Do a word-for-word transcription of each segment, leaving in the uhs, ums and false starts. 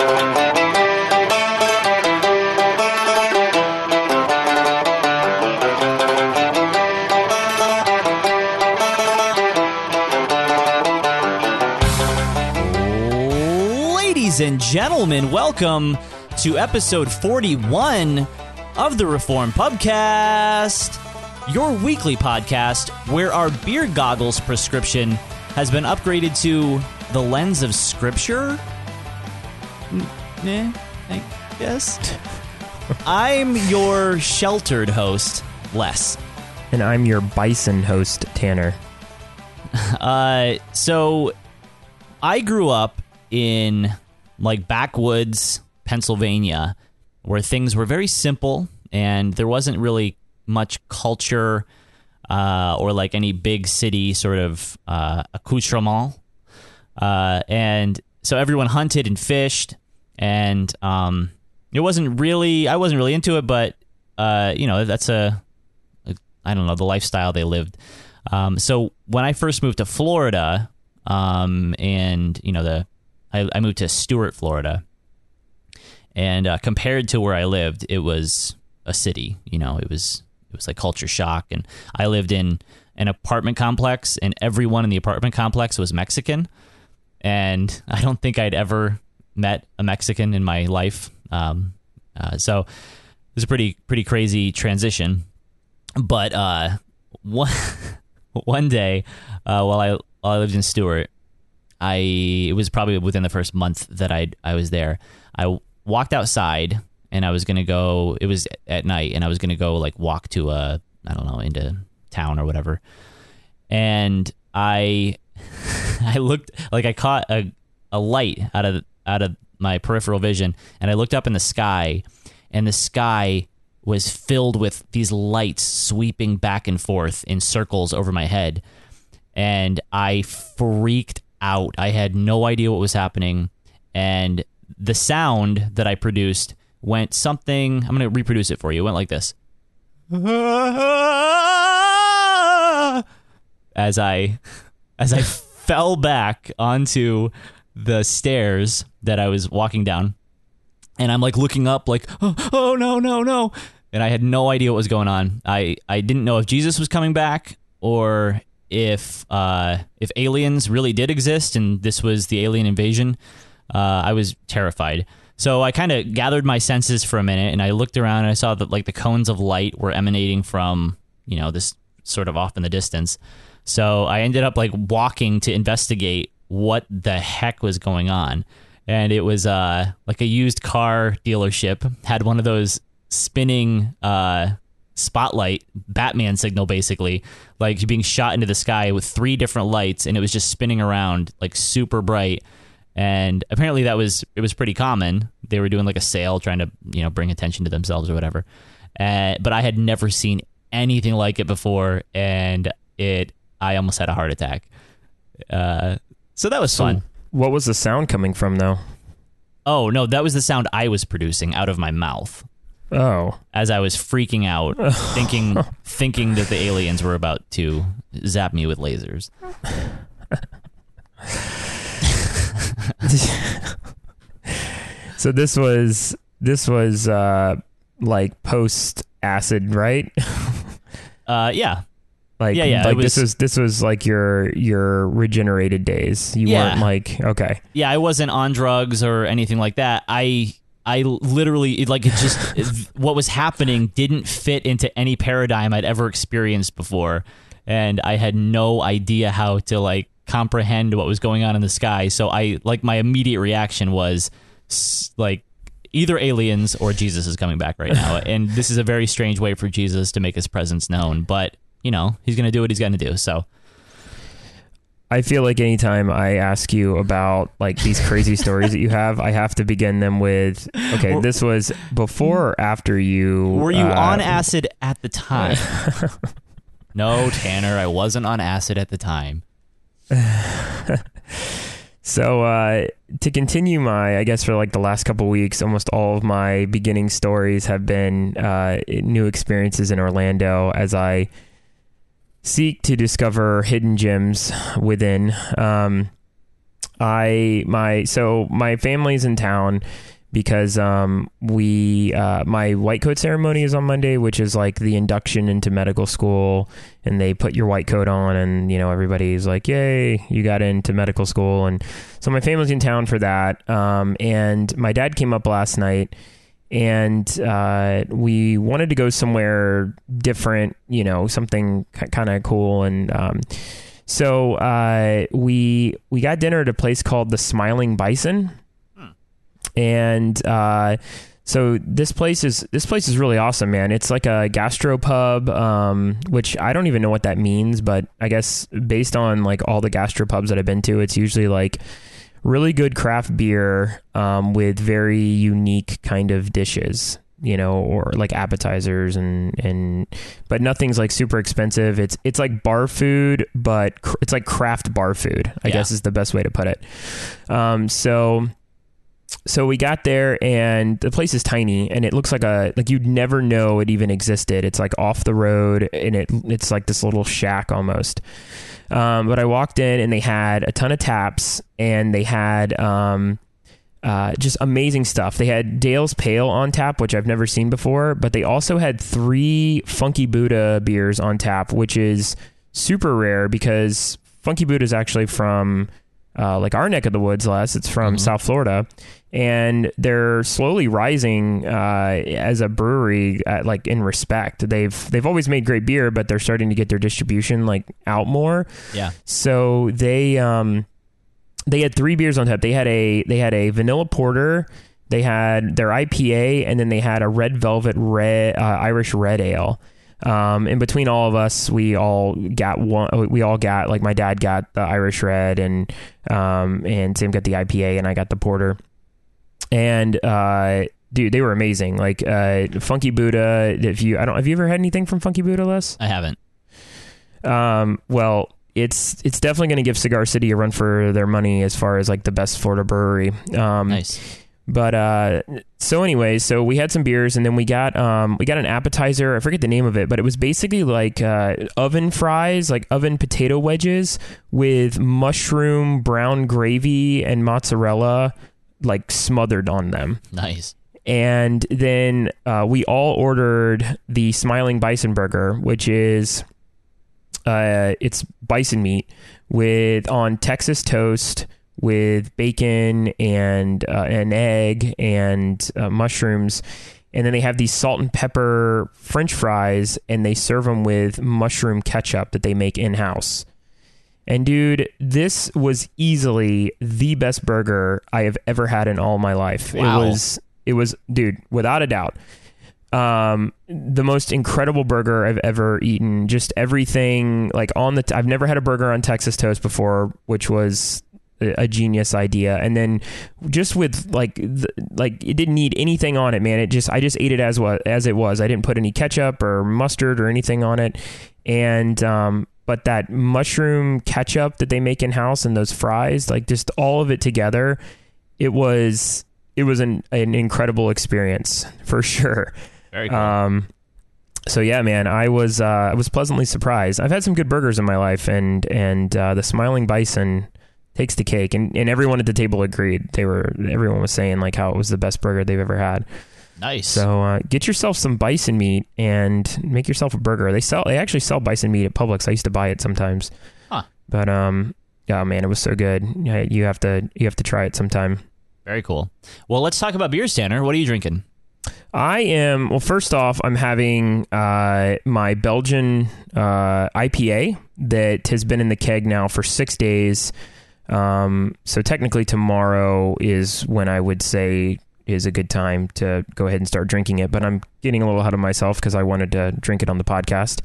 Ladies and gentlemen, welcome to episode forty-one of the Reformed Pubcast, your weekly podcast where our beer goggles prescription has been upgraded to the lens of Scripture. Nah, I guess. I'm your sheltered host, Les. And I'm your bison host, Tanner. Uh, so I grew up in like backwoods Pennsylvania, where things were very simple and there wasn't really much culture uh, or like any big city sort of uh, accoutrement. Uh, and so everyone hunted and fished, and um, it wasn't really, I wasn't really into it, but uh, you know, that's a, a, I don't know, the lifestyle they lived. Um, so when I first moved to Florida, um, and you know, the I, I moved to Stuart, Florida, and uh, compared to where I lived, it was a city. You know, it was it was like culture shock. And I lived in an apartment complex, and everyone in the apartment complex was Mexican. And I don't think I'd ever met a Mexican in my life. Um, uh, so it was a pretty pretty crazy transition. But uh, one one day, uh, while I while I lived in Stuart, I it was probably within the first month that I I was there. I walked outside and I was gonna go. It was at night, and I was gonna go like walk to a I don't know into town or whatever. And I I looked like I caught a a light out of out of my peripheral vision, and I looked up in the sky, and the sky was filled with these lights sweeping back and forth in circles over my head, and I freaked out. I had no idea what was happening, and the sound that I produced went something, I'm going to reproduce it for you. It went like this. As I as I fell back onto the stairs that I was walking down, and I'm like looking up like, oh, oh no, no, no. And I had no idea what was going on. I, I didn't know if Jesus was coming back, or if uh, if aliens really did exist and this was the alien invasion. uh, I was terrified. So I kind of gathered my senses for a minute, and I looked around, and I saw that like the cones of light were emanating from, you know, this sort of off in the distance. So I ended up like walking to investigate what the heck was going on. And it was uh, like a used car dealership had one of those spinning uh spotlight Batman signal, basically like being shot into the sky with three different lights, and it was just spinning around like super bright. And apparently that was it was pretty common. They were doing like a sale, trying to, you know, bring attention to themselves or whatever. Uh, but I had never seen anything like it before, and it I almost had a heart attack. Uh, so that was so fun. What was the sound coming from, though? Oh no, that was the sound I was producing out of my mouth. Oh, as I was freaking out, thinking thinking that the aliens were about to zap me with lasers. So this was this was uh, like post acid, right? Uh, yeah, like yeah, yeah. Like was, this was this was like your your regenerated days. You yeah. weren't like okay. Yeah, I wasn't on drugs or anything like that. I. I literally, like, it just, what was happening didn't fit into any paradigm I'd ever experienced before. And I had no idea how to, like, comprehend what was going on in the sky. So I, like, my immediate reaction was, like, either aliens or Jesus is coming back right now. And this is a very strange way for Jesus to make his presence known. But, you know, he's going to do what he's going to do. So I feel like anytime I ask you about like these crazy stories that you have, I have to begin them with, okay, this was before or after you... Were you uh, on acid at the time? No, Tanner, I wasn't on acid at the time. So uh, to continue my, I guess for like the last couple of weeks, almost all of my beginning stories have been uh, new experiences in Orlando as I seek to discover hidden gems within. Um, I my so my family's in town because um we uh my white coat ceremony is on Monday, which is like the induction into medical school, and they put your white coat on and you know everybody's like, yay, you got into medical school. And so my family's in town for that, um and my dad came up last night, and uh we wanted to go somewhere different, you know, something kind of cool. And um so uh we we got dinner at a place called the Smiling Bison. And uh, so this place is this place is really awesome, man. It's like a gastropub, um, which I don't even know what that means, but I guess based on like all the gastropubs that I've been to, it's usually like really good craft beer um, with very unique kind of dishes, you know, or like appetizers and and but nothing's like super expensive. It's it's like bar food, but cr- it's like craft bar food, I yeah. guess is the best way to put it. Um, so. So we got there, and the place is tiny, and it looks like a like you'd never know it even existed. It's like off the road, and it it's like this little shack almost. Um, but I walked in, and they had a ton of taps, and they had um, uh, just amazing stuff. They had Dale's Pale on tap, which I've never seen before, but they also had three Funky Buddha beers on tap, which is super rare because Funky Buddha is actually from uh, like our neck of the woods, Les. It's from mm-hmm. South Florida. And they're slowly rising uh, as a brewery, at, like in respect. They've they've always made great beer, but they're starting to get their distribution like out more. Yeah. So they um they had three beers on tap. They had a they had a vanilla porter, they had their I P A, and then they had a red velvet red uh, Irish red ale. Um, in between all of us, we all got one. We all got like my dad got the Irish red, and um and Sam got the I P A, and I got the porter. And uh, dude, they were amazing. Like uh, Funky Buddha. If you, I don't. Have you ever had anything from Funky Buddha, Les? I haven't. Um. Well, it's it's definitely going to give Cigar City a run for their money as far as like the best Florida brewery. Um, nice. But uh, so anyway, so we had some beers, and then we got um we got an appetizer. I forget the name of it, but it was basically like uh, oven fries, like oven potato wedges with mushroom brown gravy and mozzarella, like smothered on them. Nice. And then uh, we all ordered the Smiling Bison Burger, which is uh, it's bison meat with on Texas toast with bacon and uh, an egg and uh, mushrooms. And then they have these salt and pepper French fries, and they serve them with mushroom ketchup that they make in-house. And dude, this was easily the best burger I have ever had in all my life. Wow. It was, it was, dude, without a doubt, um, the most incredible burger I've ever eaten. Just everything like on the, t- I've never had a burger on Texas toast before, which was a, a genius idea. And then just with like, the, like it didn't need anything on it, man. It just, I just ate it as what, as it was. I didn't put any ketchup or mustard or anything on it. And, um, but that mushroom ketchup that they make in house and those fries, like just all of it together, it was it was an, an incredible experience for sure. Very cool. Um, so yeah, man, I was uh, I was pleasantly surprised. I've had some good burgers in my life, and and uh, the Smiling Bison takes the cake. And, and everyone at the table agreed. They were everyone was saying like how it was the best burger they've ever had. Nice. So uh, get yourself some bison meat and make yourself a burger. They sell. They actually sell bison meat at Publix. I used to buy it sometimes. Huh. But um, yeah, man, it was so good. You have to you have to try it sometime. Very cool. Well, let's talk about beers, Tanner. What are you drinking? I am. Well, first off, I'm having uh, my Belgian uh, I P A that has been in the keg now for six days. Um, so technically, tomorrow is when I would say is a good time to go ahead and start drinking it, but I'm getting a little ahead of myself because I wanted to drink it on the podcast.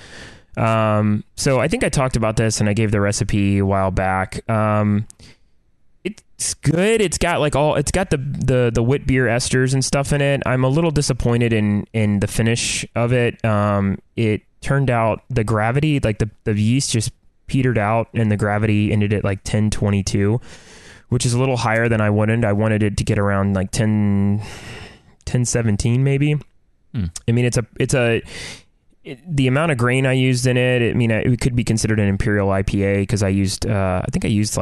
Um, so I think I talked about this and I gave the recipe a while back. Um, it's good. It's got like all, it's got the, the, the wit beer esters and stuff in it. I'm a little disappointed in, in the finish of it. Um, it turned out the gravity, like the, the yeast just petered out and the gravity ended at like ten twenty-two. Which is a little higher than I wanted. I wanted it to get around like ten, ten seventeen maybe. Mm. I mean, it's a, it's a, it, the amount of grain I used in it, I mean, it could be considered an Imperial I P A because I used, uh, I think I used like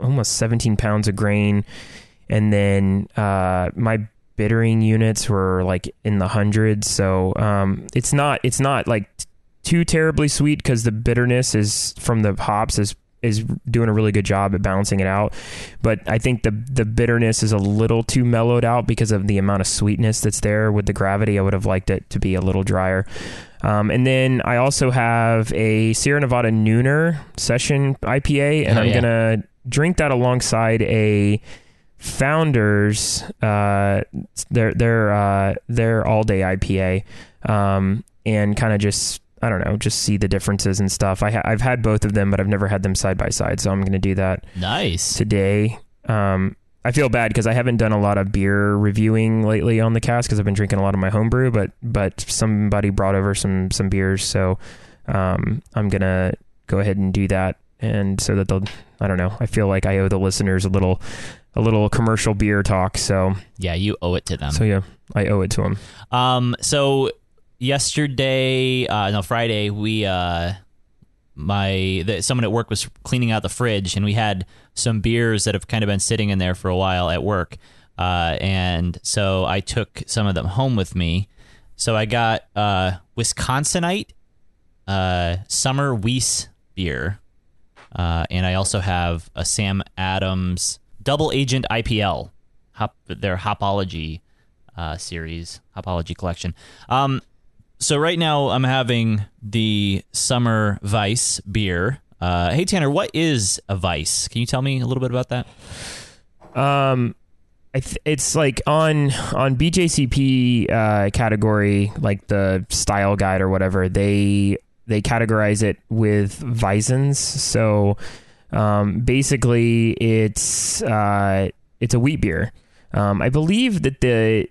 almost seventeen pounds of grain. And then uh, my bittering units were like in the hundreds. So um, it's not it's not like t- too terribly sweet because the bitterness is from the hops is is doing a really good job at balancing it out. But I think the the bitterness is a little too mellowed out because of the amount of sweetness that's there with the gravity. I would have liked it to be a little drier. Um, and then I also have a Sierra Nevada Nooner Session I P A, and oh, I'm yeah. going to drink that alongside a Founders, uh, their, their, uh, their all day I P A, um, and kind of just, I don't know, just see the differences and stuff. I ha- I've had both of them, but I've never had them side by side. So I'm going to do that nice today. Um, I feel bad because I haven't done a lot of beer reviewing lately on the cast because I've been drinking a lot of my homebrew, but, but somebody brought over some, some beers. So, um, I'm going to go ahead and do that. And so that they'll, I don't know, I feel like I owe the listeners a little, a little commercial beer talk. So yeah, you owe it to them. So yeah, I owe it to them. Um, so yesterday, uh, no, Friday, we, uh, my, the, someone at work was cleaning out the fridge, and we had some beers that have kind of been sitting in there for a while at work. Uh, and so I took some of them home with me. So I got, uh, Wisconsinite, uh, Summer Weiss beer. Uh, and I also have a Sam Adams Double Agent I P L, hop, their Hopology uh, series, Hopology collection. Um, so right now I'm having the Summer Weiss beer. Uh, hey, Tanner, what is a Weiss? Can you tell me a little bit about that? Um, I th- it's like on on B J C P uh, category, like the style guide or whatever, they they categorize it with Weissens. So um, basically, it's uh, it's a wheat beer. Um, I believe that the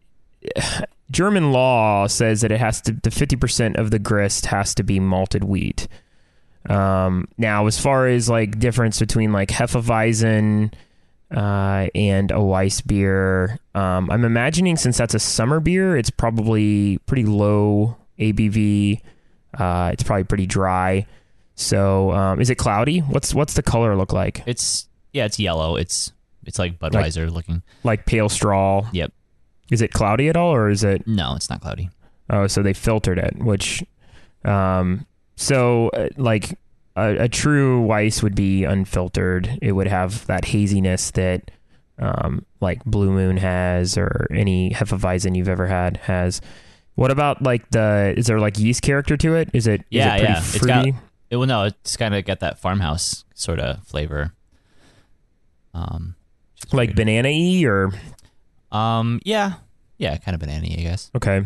German law says that it has to the fifty percent of the grist has to be malted wheat. Um, now, as far as like difference between like Hefeweizen uh, and a Weiss beer, um, I'm imagining since that's a summer beer, it's probably pretty low A B V. Uh, it's probably pretty dry. So, um, is it cloudy? What's what's the color look like? It's yeah, it's yellow. It's it's like Budweiser like, looking, like pale straw. Yep. Is it cloudy at all, or is it? No, it's not cloudy. Oh, so they filtered it, which, um, so uh, like a, a true Weiss would be unfiltered. It would have that haziness that, um, like Blue Moon has, or any Hefeweizen you've ever had has. What about like the? Is there like yeast character to it? Is it? Yeah, is it pretty yeah. fruity? It's got. It, well, no, it's kind of got that farmhouse sort of flavor. Um, like weird. banana-y or? Um, yeah, yeah, kind of banana-y, I guess. Okay.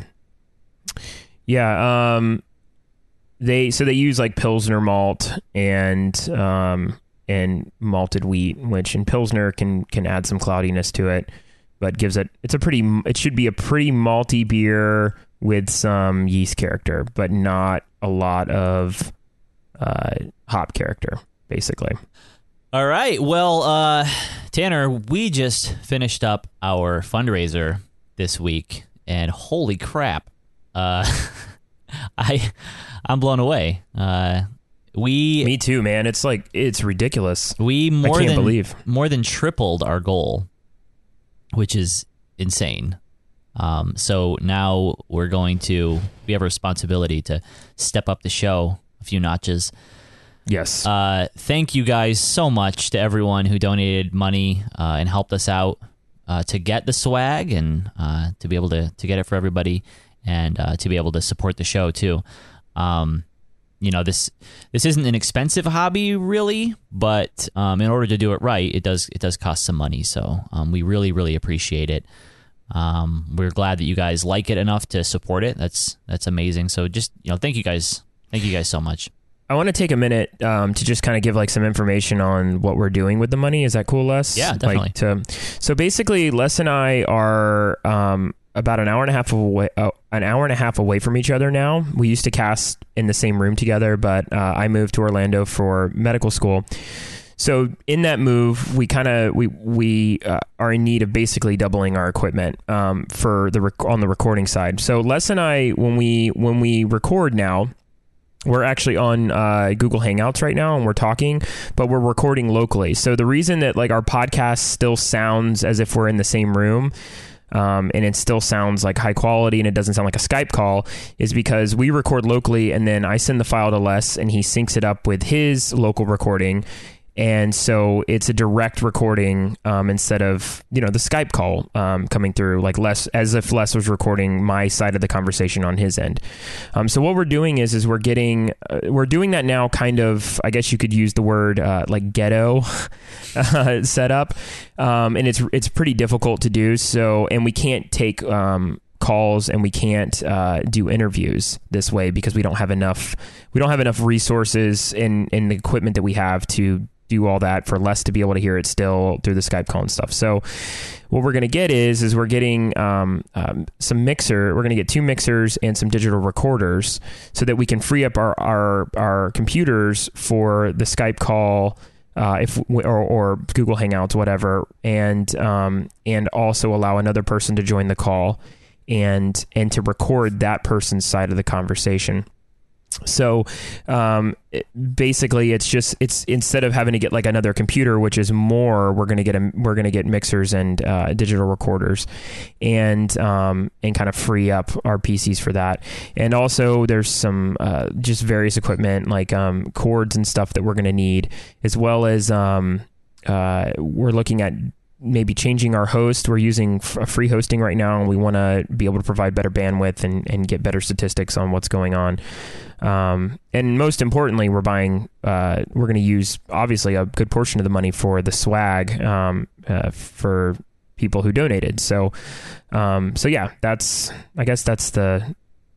Yeah. Um, they so they use like Pilsner malt and um and malted wheat, which in Pilsner can can add some cloudiness to it, but gives it it's a pretty it should be a pretty malty beer with some yeast character, but not a lot of uh, hop character, basically. All right. Well, uh, Tanner, we just finished up our fundraiser this week, and holy crap, uh, I I'm blown away. Uh, we me too, man. It's like it's ridiculous. We more I can't than believe more than tripled our goal, which is insane. Um, so now we're going to, we have a responsibility to step up the show a few notches. Yes. Uh, thank you guys so much to everyone who donated money uh, and helped us out uh, to get the swag and uh, to be able to, to get it for everybody and uh, to be able to support the show too. Um, you know, this this isn't an expensive hobby really, but um, in order to do it right, it does it does cost some money. So um, we really, really appreciate it. Um, we're glad that you guys like it enough to support it. That's that's amazing. So just, you know, thank you guys. Thank you guys so much. I want to take a minute um, to just kind of give like some information on what we're doing with the money. Is that cool, Les? Yeah, definitely. Like to, so basically, Les and I are um, about an hour and a half away, uh, an hour and a half away from each other now. We used to cast in the same room together, but uh, I moved to Orlando for medical school. So in that move, we kind of we we uh, are in need of basically doubling our equipment um, for the rec- on the recording side. So Les and I, when we when we record now, we're actually on uh, Google Hangouts right now, and we're talking, but we're recording locally. So the reason that like our podcast still sounds as if we're in the same room, um, and it still sounds like high quality and it doesn't sound like a Skype call, is because we record locally, and then I send the file to Les, and he syncs it up with his local recording. And so it's a direct recording um, instead of, you know, the Skype call um, coming through, like Les, as if Les was recording my side of the conversation on his end. Um, so what we're doing is, is we're getting, uh, we're doing that now kind of, I guess you could use the word uh, like ghetto uh, setup. Um, and it's, it's pretty difficult to do. So, and we can't take, um, calls, and we can't uh, do interviews this way because we don't have enough, we don't have enough resources in, in the equipment that we have to do all that for Les to be able to hear it still through the Skype call and stuff. So what we're going to get is, is we're getting um, um, some mixer. We're going to get two mixers and some digital recorders so that we can free up our, our, our computers for the Skype call, uh, if or, or Google Hangouts, whatever. And, um, and also allow another person to join the call and, and to record that person's side of the conversation. So um, it, basically, it's just it's instead of having to get like another computer, which is more, we're gonna get a, we're gonna get mixers and uh, digital recorders, and um, and kind of free up our P Cs for that. And also, there's some uh, just various equipment like um, cords and stuff that we're gonna need, as well as um, uh, we're looking at maybe changing our host. We're using f- free hosting right now, and we want to be able to provide better bandwidth and, and get better statistics on what's going on. Um, and most importantly, we're buying, uh, we're going to use obviously a good portion of the money for the swag, um, uh, for people who donated. So, um, so yeah, that's, I guess that's the,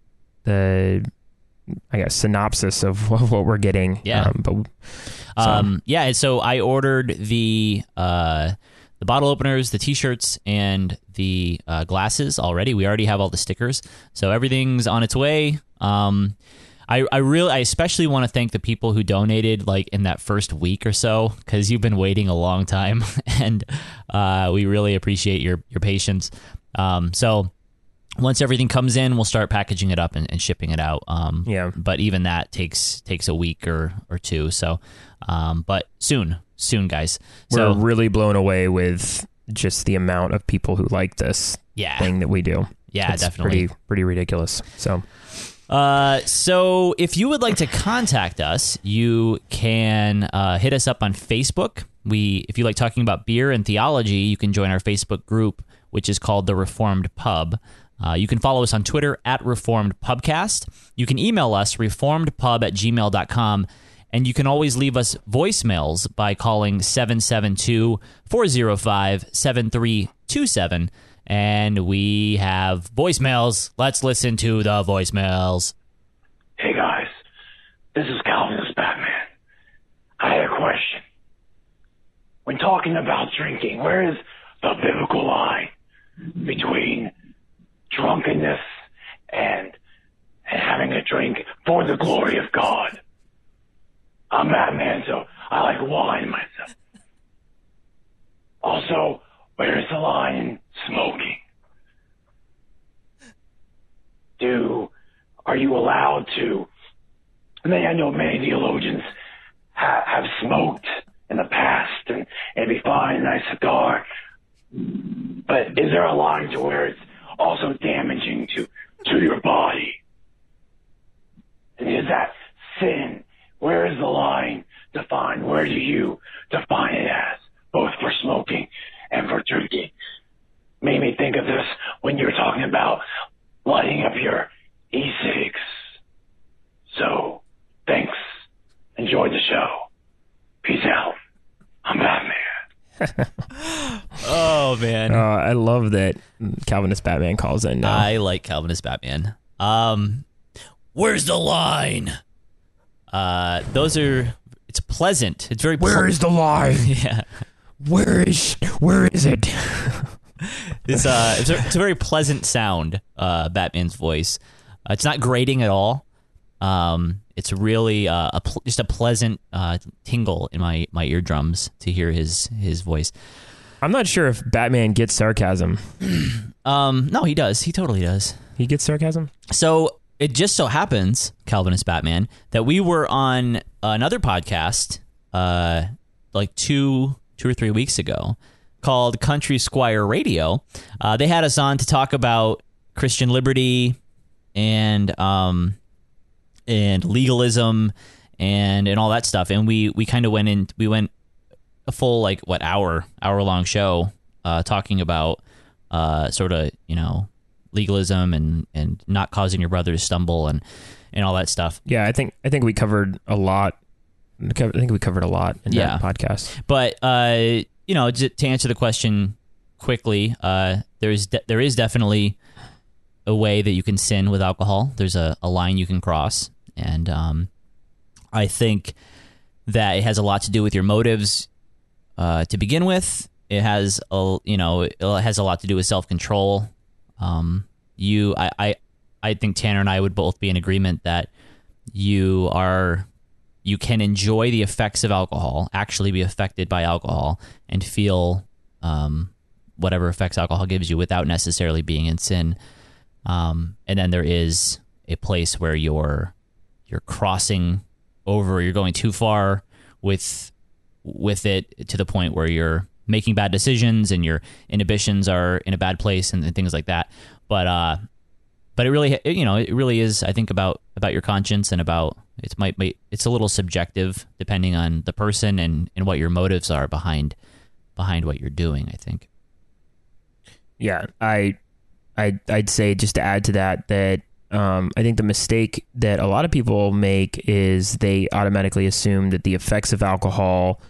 the, I guess synopsis of what we're getting. Yeah. Um, but, so. um, yeah. So I ordered the, uh, the bottle openers, the T-shirts, and the uh, glasses already. We already have all the stickers, so everything's on its way. Um, I, I really, I especially want to thank the people who donated, like in that first week or so, because you've been waiting a long time, and uh, we really appreciate your your patience. Um, so once everything comes in, we'll start packaging it up and, and shipping it out. Um, yeah. But even that takes takes a week or or two. So, um, but soon. Soon, guys. So, we're really blown away with just the amount of people who like this yeah. thing that we do. Yeah, it's definitely. Pretty, pretty ridiculous. So, uh, so if you would like to contact us, you can uh, hit us up on Facebook. We, if you like talking about beer and theology, you can join our Facebook group, which is called the Reformed Pub. Uh, you can follow us on Twitter at Reformed Pubcast. You can email us reformedpub at gmail dot com. And you can always leave us voicemails by calling seven seven two, four oh five, seven three two seven. And we have voicemails. Let's listen to the voicemails. Hey, guys. This is Calvinist Batman. I had a question. When talking about drinking, where is the biblical line between drunkenness and, and having a drink for the glory of God? I'm Batman, so I like wine myself. Also, where is the line in smoking? Do, are you allowed to, I mean, I know many theologians ha, have smoked in the past and it'd be fine, nice cigar, but is there a line to where it's also damaging to, to your body? And is that sin? Where is the line defined? Where do you define it as, both for smoking and for drinking? Made me think of this when you were talking about lighting up your e-cigs. So, thanks. Enjoyed the show. Peace out. I'm Batman. Oh, man. Uh, I love that Calvinist Batman calls in now. I like Calvinist Batman. Um, where's the line? Uh, those are, it's pleasant. It's very Where ple- is the line? Yeah. Where is, where is it? It's, uh, it's, a, it's a very pleasant sound, uh, Batman's voice. Uh, it's not grating at all. Um, it's really uh, a pl- just a pleasant uh, tingle in my, my eardrums to hear his, his voice. I'm not sure if Batman gets sarcasm. Um, no, he does. He totally does. He gets sarcasm? So it just so happens, Calvinist Batman, that we were on another podcast uh, like two two or three weeks ago called Country Squire Radio. Uh, they had us on to talk about Christian liberty and um and legalism and and all that stuff. And we we kind of went in. We went a full like what hour hour long show uh, talking about uh, sort of you know legalism and and not causing your brother to stumble and and all that stuff. Yeah, I think I think we covered a lot. I think we covered a lot in yeah. that podcast. But uh, you know, to answer the question quickly, uh, there's de- there is definitely a way that you can sin with alcohol. There's a, a line you can cross, and um, I think that it has a lot to do with your motives uh, to begin with. It has a you know it has a lot to do with self control. Um, you, I, I, I think Tanner and I would both be in agreement that you are. You can enjoy the effects of alcohol, actually be affected by alcohol, and feel um, whatever effects alcohol gives you without necessarily being in sin. Um, and then there is a place where you're you're crossing over, you're going too far with with it to the point where you're making bad decisions and your inhibitions are in a bad place and, and things like that. But uh, but it really you know it really is, I think, about about your conscience and about. It's might it's a little subjective depending on the person and, and what your motives are behind behind what you're doing, I think. Yeah, I I I'd say just to add to that that um, I think the mistake that a lot of people make is they automatically assume that the effects of alcohol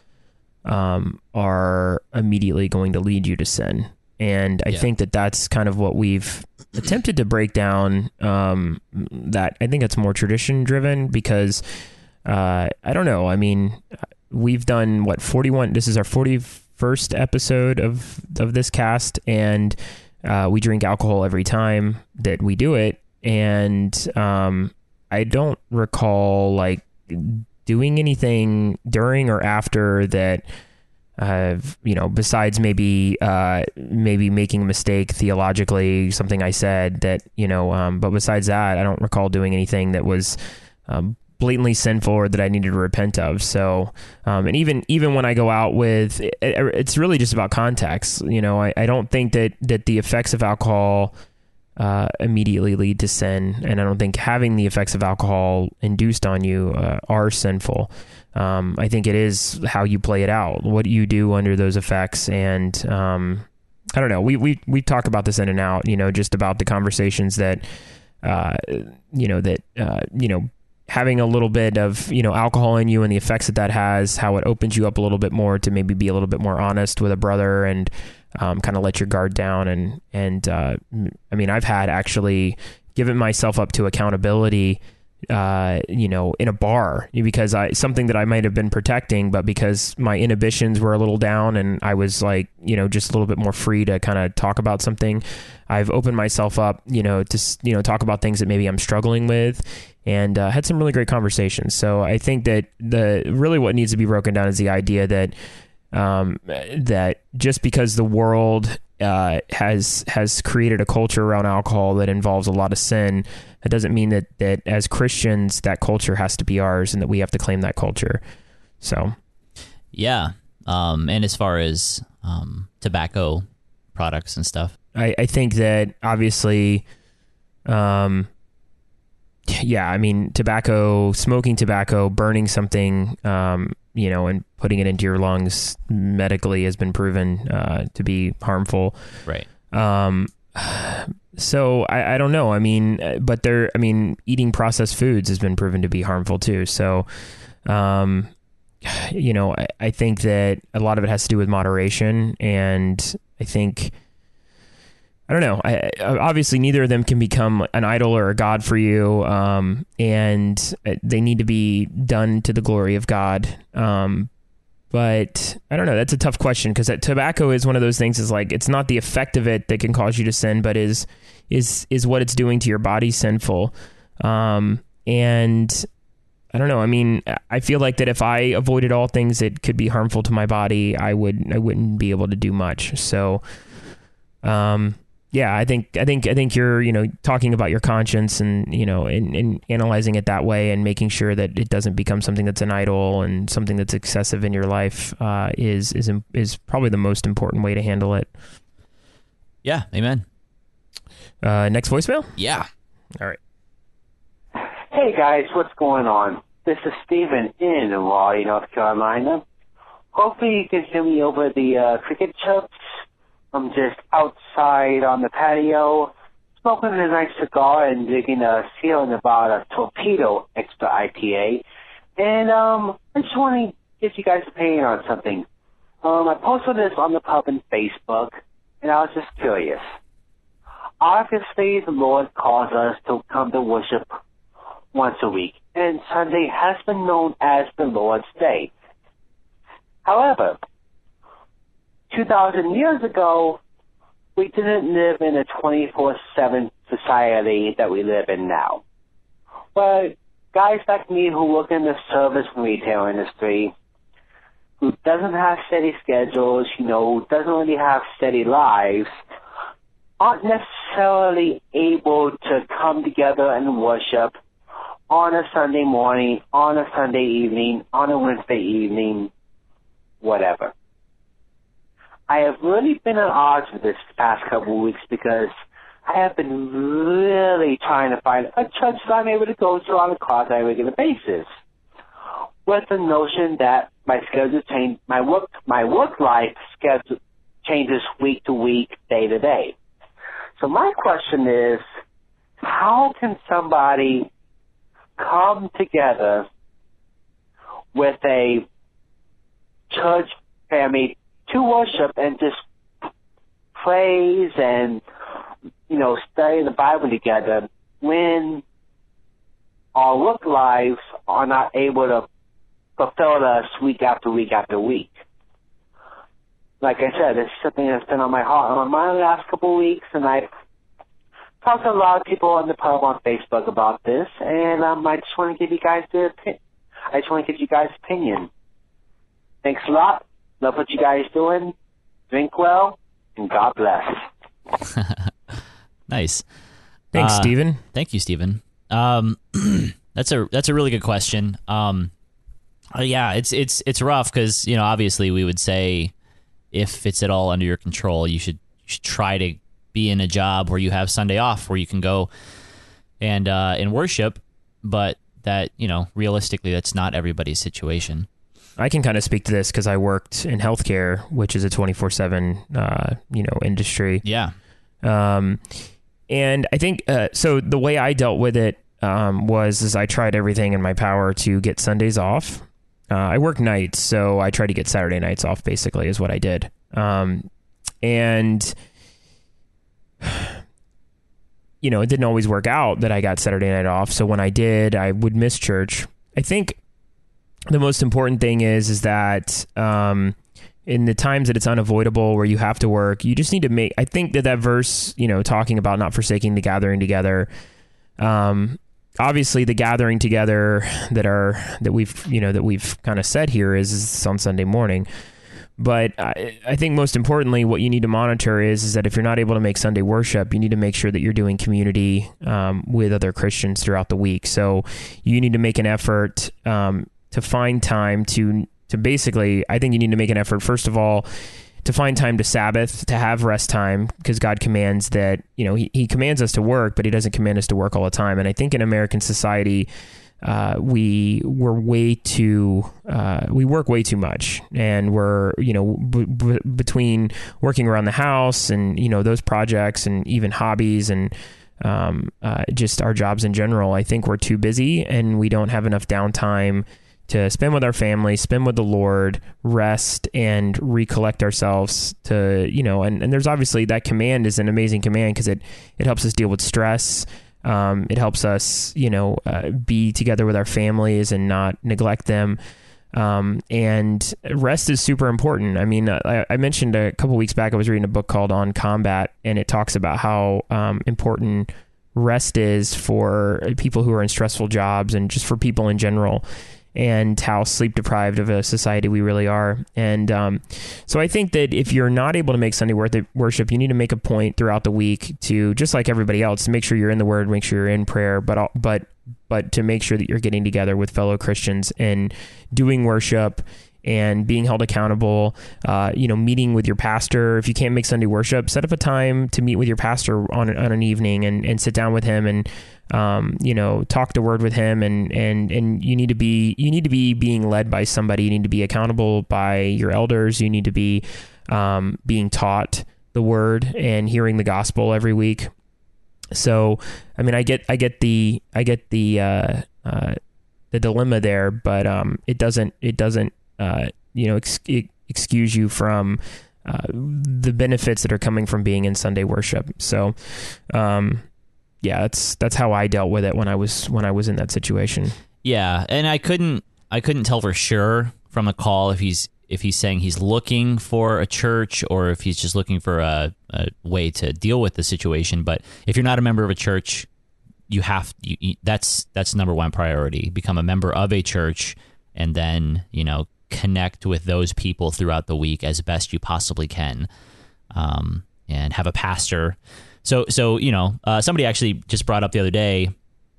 um, are immediately going to lead you to sin. And I yeah. think that that's kind of what we've attempted to break down. Um, that I think it's more tradition driven because uh, I don't know. I mean, we've done what forty-one. This is our forty-first episode of of this cast, and uh, we drink alcohol every time that we do it. And um, I don't recall like doing anything during or after that. Uh, you know, besides maybe uh, maybe making a mistake theologically, something I said that, you know, um, but besides that, I don't recall doing anything that was um, blatantly sinful or that I needed to repent of. So, um, and even even when I go out with, it, it's really just about context. You know, I, I don't think that, that the effects of alcohol uh, immediately lead to sin, and I don't think having the effects of alcohol induced on you uh, are sinful. Um, I think it is how you play it out, what you do under those effects. And, um, I don't know, we, we, we talk about this in and out, you know, just about the conversations that, uh, you know, that, uh, you know, having a little bit of, you know, alcohol in you and the effects that that has, how it opens you up a little bit more to maybe be a little bit more honest with a brother and, um, kind of let your guard down. And, and, uh, I mean, I've had actually given myself up to accountability, uh, you know, in a bar because I, something that I might have been protecting, but because my inhibitions were a little down and I was like, you know, just a little bit more free to kind of talk about something, I've opened myself up, you know, to, you know, talk about things that maybe I'm struggling with and, uh, had some really great conversations. So I think that the, really what needs to be broken down is the idea that, um, that just because the world, uh, has, has created a culture around alcohol that involves a lot of sin, that doesn't mean that, that as Christians, that culture has to be ours and that we have to claim that culture. So, yeah. Um, and as far as um, tobacco products and stuff, I, I think that obviously, um, yeah, I mean, tobacco, smoking tobacco, burning something, um, you know, and putting it into your lungs medically has been proven uh, to be harmful. Right. Um, So I, I don't know. I mean, but there, I mean, eating processed foods has been proven to be harmful too. So, um, you know, I, I think that a lot of it has to do with moderation. And I think, I don't know, I, obviously neither of them can become an idol or a God for you. Um, and they need to be done to the glory of God. Um, But I don't know. That's a tough question because tobacco is one of those things is like, it's not the effect of it that can cause you to sin, but is, is, is what it's doing to your body sinful. Um, and I don't know. I mean, I feel like that if I avoided all things that could be harmful to my body, I would, I wouldn't be able to do much. So, um, Yeah, I think I think I think you're you know talking about your conscience and you know and, and analyzing it that way and making sure that it doesn't become something that's an idol and something that's excessive in your life uh, is is is probably the most important way to handle it. Yeah, amen. Uh, next voicemail. Yeah. All right. Hey guys, what's going on? This is Stephen in Raleigh, North Carolina. Hopefully you can hear me over the uh, cricket chirps. I'm just outside on the patio, smoking a nice cigar and drinking a Sierra Nevada Torpedo Extra I P A. And um, I just want to get you guys' opinion on something. Um, I posted this on the pub and Facebook, and I was just curious. Obviously, the Lord calls us to come to worship once a week, and Sunday has been known as the Lord's Day. However, two thousand years ago, we didn't live in a twenty-four seven society that we live in now. But guys like me who work in the service and retail industry, who doesn't have steady schedules, you know, who doesn't really have steady lives, aren't necessarily able to come together and worship on a Sunday morning, on a Sunday evening, on a Wednesday evening, whatever. I have really been at odds with this past couple of weeks because I have been really trying to find a church that I'm able to go to on a quasi-regular basis, with the notion that my schedule change, my work, my work life schedule changes week to week, day to day. So my question is, how can somebody come together with a church family to worship and just praise and, you know, study the Bible together when our work lives are not able to fulfill us week after week after week? Like I said, it's something that's been on my heart, on my mind the last couple of weeks, and I've talked to a lot of people on the pub on Facebook about this, and um, I just want to give you guys the opinion. I just want to give you guys' opinion. Thanks a lot. Love what you guys doing. Drink well, and God bless. Nice. Thanks, uh, Stephen. Thank you, Stephen. Um, that's a that's a really good question. Um, uh, yeah, it's it's it's rough because you know obviously we would say if it's at all under your control, you should you should try to be in a job where you have Sunday off, where you can go and uh, and worship. But that you know realistically, that's not everybody's situation. I can kind of speak to this because I worked in healthcare, which is a twenty-four seven, uh, you know, industry. Yeah. Um, and I think, uh, so the way I dealt with it, um, was, is I tried everything in my power to get Sundays off. Uh, I work nights, so I tried to get Saturday nights off, basically, is what I did. Um, and, you know, it didn't always work out that I got Saturday night off. So when I did, I would miss church. I think the most important thing is, is that, um, in the times that it's unavoidable where you have to work, you just need to make, I think that that verse, you know, talking about not forsaking the gathering together, um, obviously the gathering together that are, that we've, you know, that we've kind of said here is, is on Sunday morning. But I, I think most importantly, what you need to monitor is, is that if you're not able to make Sunday worship, you need to make sure that you're doing community, um, with other Christians throughout the week. So you need to make an effort, um, to find time to, to basically, I think you need to make an effort, first of all, to find time to Sabbath, to have rest time, because God commands that, you know, he, he commands us to work, but he doesn't command us to work all the time. And I think in American society, uh, we, we're way too, uh, we work way too much, and we're, you know, b- b- between working around the house and, you know, those projects and even hobbies and, um, uh, just our jobs in general, I think we're too busy and we don't have enough downtime to spend with our family, spend with the Lord, rest, and recollect ourselves to, you know, and, and there's obviously that command is an amazing command because it, it helps us deal with stress. Um, it helps us, you know, uh, be together with our families and not neglect them. Um, and rest is super important. I mean, I, I mentioned a couple weeks back, I was reading a book called On Combat, and it talks about how um, important rest is for people who are in stressful jobs and just for people in general. and how sleep deprived of a society we really are. And um, so I think that if you're not able to make Sunday worship, you need to make a point throughout the week to, just like everybody else, to make sure you're in the Word, make sure you're in prayer, but but but to make sure that you're getting together with fellow Christians and doing worship and being held accountable, uh, you know, meeting with your pastor. If you can't make Sunday worship, set up a time to meet with your pastor on, on an evening and, and sit down with him and, um, you know, talk the word with him. And, and, and you need to be, you need to be being led by somebody. You need to be accountable by your elders. You need to be um, being taught the word and hearing the gospel every week. So, I mean, I get, I get the, I get the, uh, uh, the dilemma there, but um, it doesn't, it doesn't, Uh, you know, ex- excuse you from uh, the benefits that are coming from being in Sunday worship. So, um, yeah, that's that's how I dealt with it when I was when I was in that situation. Yeah, and I couldn't I couldn't tell for sure from the call if he's if he's saying he's looking for a church or if he's just looking for a, a way to deal with the situation. But if you're not a member of a church, you have you, you, that's that's number one priority. Become a member of a church, and then you know. connect with those people throughout the week as best you possibly can, um, and have a pastor. So, so you know, uh, somebody actually just brought up the other day.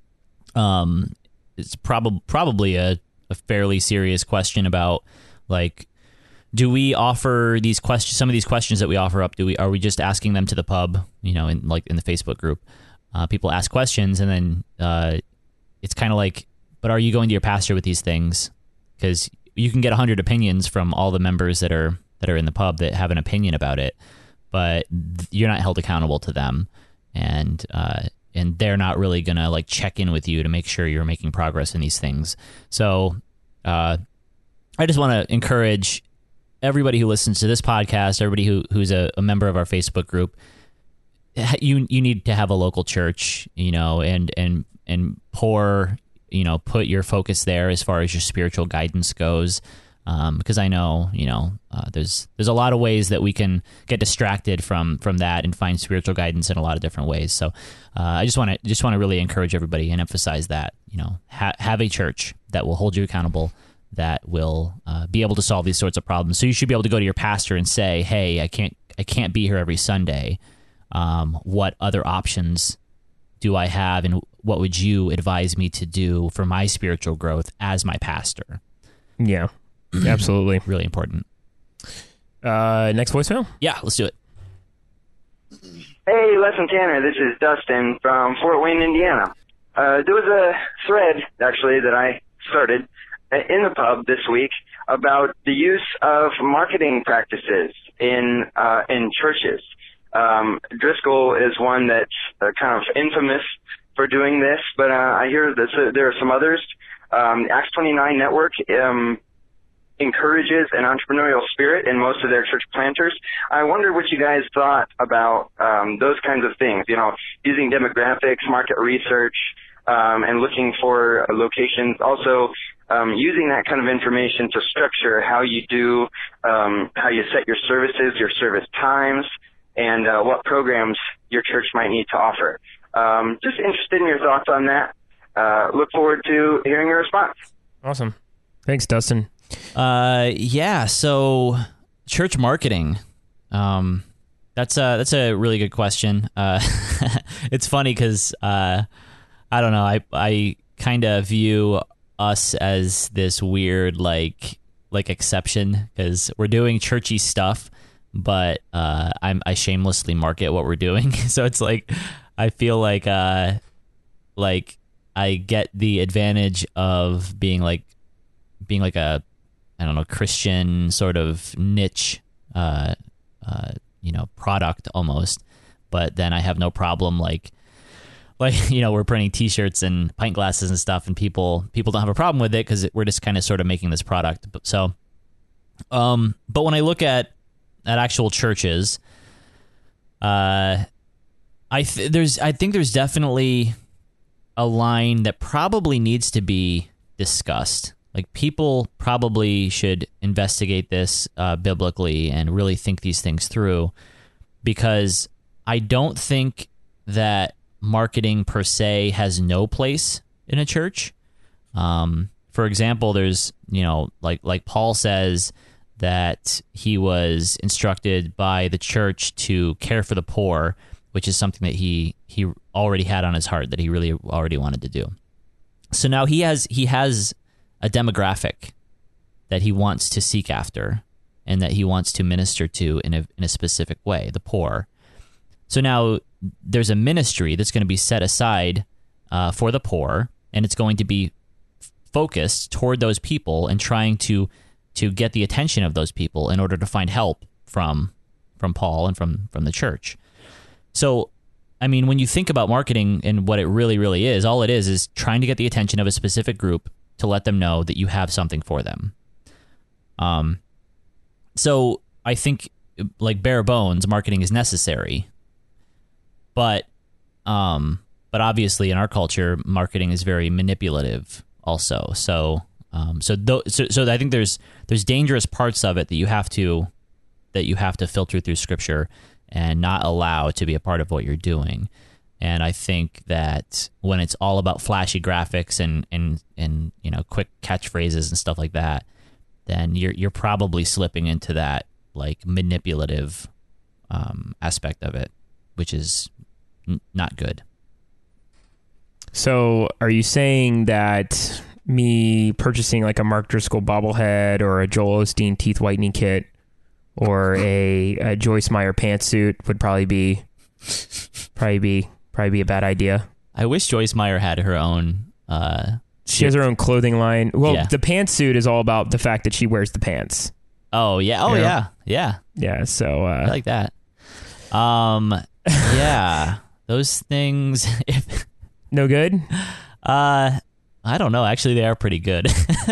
Um, it's probably probably a, a fairly serious question about like, do we offer these questions? Some of these questions that we offer up, do we are we just asking them to the pub? You know, in like in the Facebook group, uh, people ask questions, and then uh, it's kind of like, but are you going to your pastor with these things? Because you can get a hundred opinions from all the members that are that are in the pub that have an opinion about it, but you're not held accountable to them, and uh, and they're not really gonna like check in with you to make sure you're making progress in these things. So uh, I just want to encourage everybody who listens to this podcast, everybody who who's a, a member of our Facebook group. You you need to have a local church, you know, and and and pour. You know, put your focus there as far as your spiritual guidance goes, um, because I know, you know, uh, there's there's a lot of ways that we can get distracted from from that and find spiritual guidance in a lot of different ways. So, uh, I just want to just want to really encourage everybody and emphasize that, you know, ha- have a church that will hold you accountable, that will uh, be able to solve these sorts of problems. So you should be able to go to your pastor and say, "Hey, I can't I can't be here every Sunday. Um, what other options do I have, and what would you advise me to do for my spiritual growth as my pastor?" Yeah, absolutely. Really important. Uh, next voicemail? Yeah, let's do it. Hey, Les and Tanner, this is Dustin from Fort Wayne, Indiana. Uh, there was a thread, actually, that I started in the pub this week about the use of marketing practices in uh, in churches. Um, Driscoll is one that's uh, kind of infamous for doing this, but uh, I hear that uh, there are some others. Um, Acts twenty-nine Network um, encourages an entrepreneurial spirit in most of their church planters. I wonder what you guys thought about um, those kinds of things, you know, using demographics, market research, um, and looking for locations. Also, um, using that kind of information to structure how you do, um, how you set your services, your service times, and uh, what programs your church might need to offer. Um, just interested in your thoughts on that. Uh, look forward to hearing your response. Awesome. Thanks, Dustin. Uh, yeah, so church marketing. Um, that's a, that's a really good question. Uh, it's funny because, uh, I don't know, I, I kind of view us as this weird, like, like exception because we're doing churchy stuff, but uh, I'm I shamelessly market what we're doing. So it's like I feel like uh, like I get the advantage of being like being like a I don't know Christian sort of niche uh, uh, you know product almost, but then I have no problem like like you know we're printing T-shirts and pint glasses and stuff, and people people don't have a problem with it because we're just kind of sort of making this product. So, um, but when I look at at actual churches, uh, I th- there's I think there's definitely a line that probably needs to be discussed. Like people probably should investigate this uh, biblically and really think these things through, because I don't think that marketing per se has no place in a church. Um, for example, there's, you know, like like Paul says that he was instructed by the church to care for the poor, which is something that he he already had on his heart, that he really already wanted to do. So now he has he has a demographic that he wants to seek after and that he wants to minister to in a in a specific way, the poor. So now there's a ministry that's going to be set aside uh, for the poor, and it's going to be focused toward those people and trying to to get the attention of those people in order to find help from from Paul and from from the church. So, I mean, when you think about marketing and what it really, really is, all it is is trying to get the attention of a specific group to let them know that you have something for them. Um, so I think, like bare bones, marketing is necessary, but um, but obviously in our culture, marketing is very manipulative also. So um, so, th- so so I think there's there's dangerous parts of it that you have to that you have to filter through Scripture and not allow to be a part of what you're doing. And I think that when it's all about flashy graphics and, and, and you know, quick catchphrases and stuff like that, then you're you're probably slipping into that like manipulative um, aspect of it, which is n- not good. So are you saying that me purchasing like a Mark Driscoll bobblehead or a Joel Osteen teeth whitening kit or a, a Joyce Meyer pantsuit would probably be probably be probably be a bad idea? I wish Joyce Meyer had her own. Uh, she has her own clothing line. Well, yeah. The pantsuit is all about the fact that she wears the pants. Oh yeah. Oh you know? yeah. Yeah. Yeah. So uh, I like that. Um. Yeah. Those things. If, no good. Uh. I don't know. Actually, they are pretty good.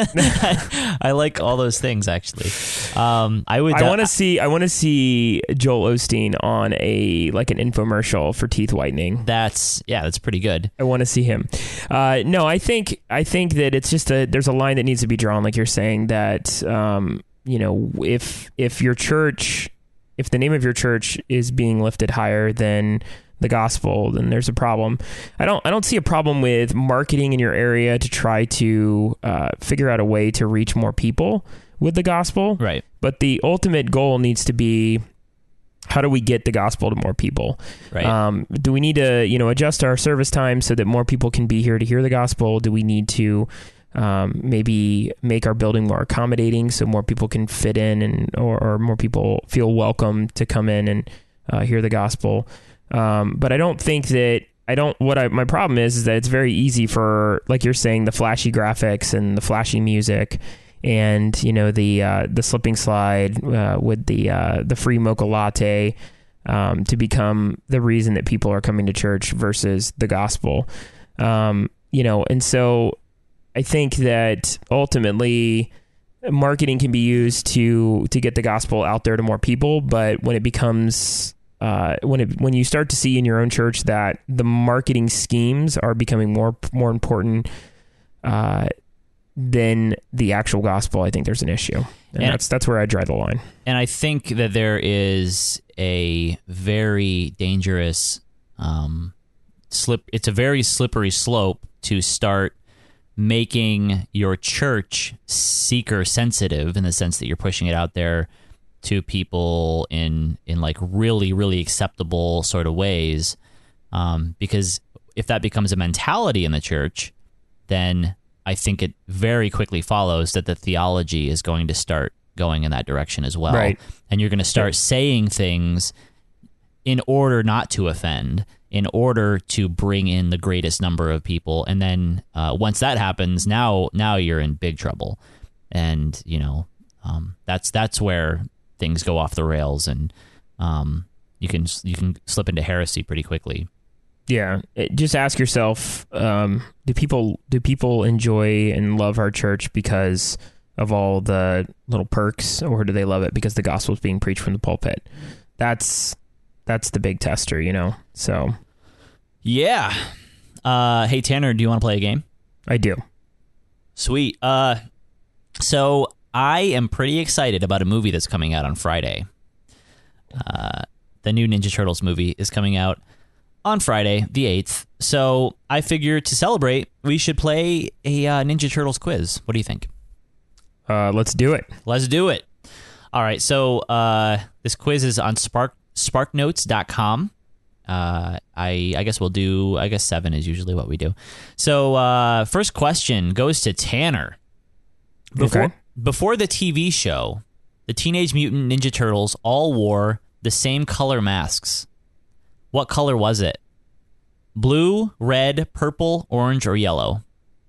I like all those things. Actually, um, I would. I want to see. I want to see Joel Osteen on a like an infomercial for teeth whitening. That's yeah. That's pretty good. I want to see him. Uh, no, I think I think that it's just a. There's a line that needs to be drawn, like you're saying that. Um, you know, if if your church, if the name of your church is being lifted higher than the gospel, then there's a problem. I don't I don't see a problem with marketing in your area to try to uh, figure out a way to reach more people with the gospel. Right. But the ultimate goal needs to be, how do we get the gospel to more people? Right. Um, do we need to, you know, adjust our service time so that more people can be here to hear the gospel? Do we need to um, maybe make our building more accommodating so more people can fit in and or, or more people feel welcome to come in and uh, hear the gospel? Um, but I don't think that I don't, what I, my problem is, is that it's very easy for, like you're saying, the flashy graphics and the flashy music and, you know, the, uh, the slipping slide, uh, with the, uh, the free mocha latte, um, to become the reason that people are coming to church versus the gospel. Um, you know, and so I think that ultimately marketing can be used to, to get the gospel out there to more people. But when it becomes, Uh, when it, when you start to see in your own church that the marketing schemes are becoming more more important uh, than the actual gospel, I think there's an issue, and, and that's that's where I draw the line. And I think that there is a very dangerous um, slip. It's a very slippery slope to start making your church seeker sensitive, in the sense that you're pushing it out there to people in in like really really acceptable sort of ways, um, because if that becomes a mentality in the church, then I think it very quickly follows that the theology is going to start going in that direction as well, right. And you're going to start yeah. saying things in order not to offend, in order to bring in the greatest number of people, and then uh, once that happens, now now you're in big trouble, and you know um, that's that's where things go off the rails, and um, you can you can slip into heresy pretty quickly. Yeah, it, just ask yourself: um, Do people do people enjoy and love our church because of all the little perks, or do they love it because the gospel is being preached from the pulpit? That's that's the big tester, you know. So, yeah. Uh, hey Tanner, do you want to play a game? I do. Sweet. Uh, so. I am pretty excited about a movie that's coming out on Friday. Uh, the new Ninja Turtles movie is coming out. on Friday, the eighth. So I figured to celebrate, we should play a uh, Ninja Turtles quiz. What do you think? Uh, let's do it. Let's do it. All right. So uh, this quiz is on spark spark notes dot com. Uh, I I guess we'll do, I guess seven is usually what we do. So uh, first question goes to Tanner. Before, Okay. before the T V show, the Teenage Mutant Ninja Turtles all wore the same color masks. What color was it? Blue, red, purple, orange, or yellow?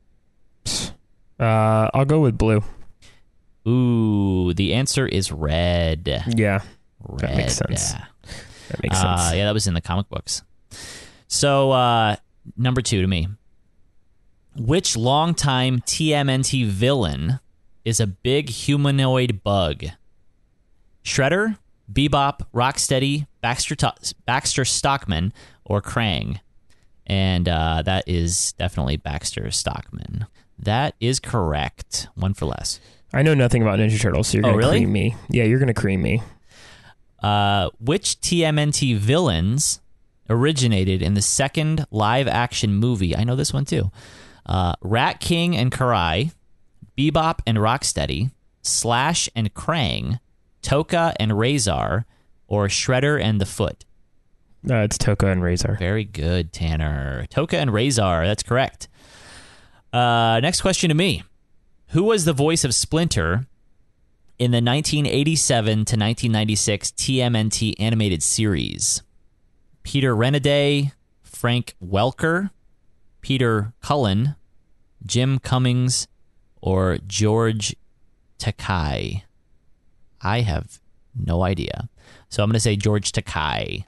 Uh, I'll go with blue. Ooh, the answer is red. Yeah, Red. that makes sense. That makes Uh, sense. yeah, that was in the comic books. So, uh, number two to me. Which longtime T M N T villain is a big humanoid bug? Shredder, Bebop, Rocksteady, Baxter, Baxter Stockman, or Krang? And uh, that is definitely Baxter Stockman. That is correct. One for less. I know nothing about Ninja Turtles, so you're Oh, gonna really? cream me. Yeah, you're gonna cream me. Uh, which T M N T villains originated in the second live-action movie? I know this one too. Uh, Rat King and Karai, Bebop and Rocksteady, Slash and Krang, Toka and Razor, or Shredder and the Foot? Uh, it's Toka and Razor. Very good, Tanner. Toka and Razor, that's correct. Uh, next question to me. Who was the voice of Splinter in the nineteen eighty-seven to nineteen ninety-six T M N T animated series? Peter Renaday, Frank Welker, Peter Cullen, Jim Cummings, or George Takei? I have no idea. So I'm going to say George Takei.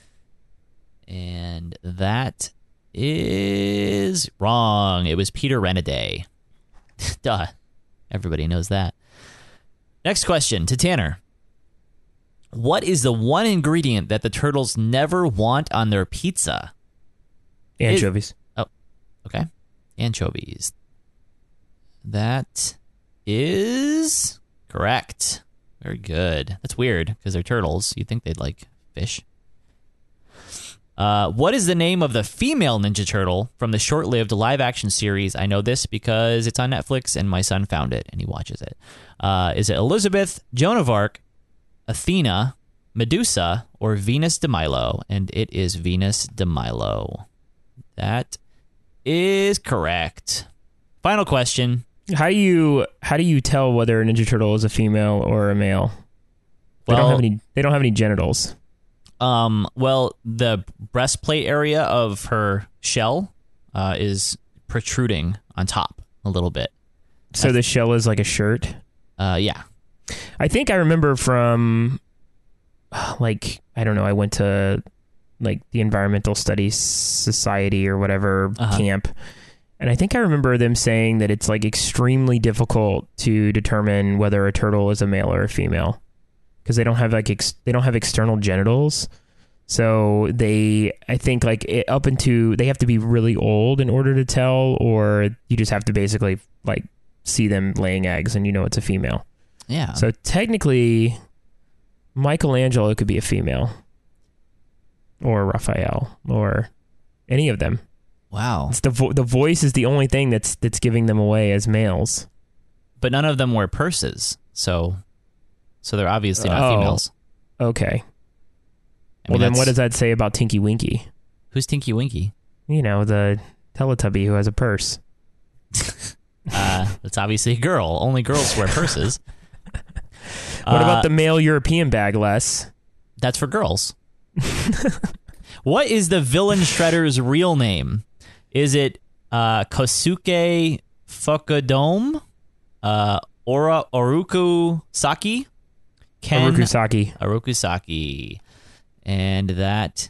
And that is wrong. It was Peter Renaday. Duh. Everybody knows that. Next question to Tanner. What is the one ingredient that the turtles never want on their pizza? Anchovies. Oh, okay. Anchovies. That is correct. Very good. That's weird because they're turtles. You'd think they'd like fish. Uh, what is the name of the female Ninja Turtle from the short-lived live-action series? I know this because it's on Netflix and my son found it and he watches it. Uh, is it Elizabeth, Joan of Arc, Athena, Medusa, or Venus de Milo? And it is Venus de Milo. That is correct. Final question. How do you how do you tell whether a Ninja Turtle is a female or a male? They Well- don't have any. They don't have any genitals. Um, well, the breastplate area of her shell uh, is protruding on top a little bit. So the shell is like a shirt. Uh, yeah. I think I remember from, like, I don't know, I went to, like, the Environmental Studies Society or whatever Uh-huh. camp, and I think I remember them saying that it's, like, extremely difficult to determine whether a turtle is a male or a female, because they don't have, like, ex- they don't have external genitals, so they, I think, like, it, up into, they have to be really old in order to tell, or you just have to basically, like, see them laying eggs and you know it's a female. Yeah. So technically, Michelangelo could be a female, or Raphael, or any of them. Wow. It's the vo- the voice is the only thing that's that's giving them away as males. But none of them wear purses, so so they're obviously not Oh. females. Okay. I Well, mean, then what that's- does that say about Tinky Winky? Who's Tinky Winky? You know, the Teletubby who has a purse. Uh, that's obviously a girl. Only girls wear purses. What Uh, about the male European bag, Les? That's for girls. What is the villain Shredder's real name? Is it uh, Kosuke Fukudome? Uh, Ora Oruku Saki? Ken Orokusaki. Oroku Saki. And that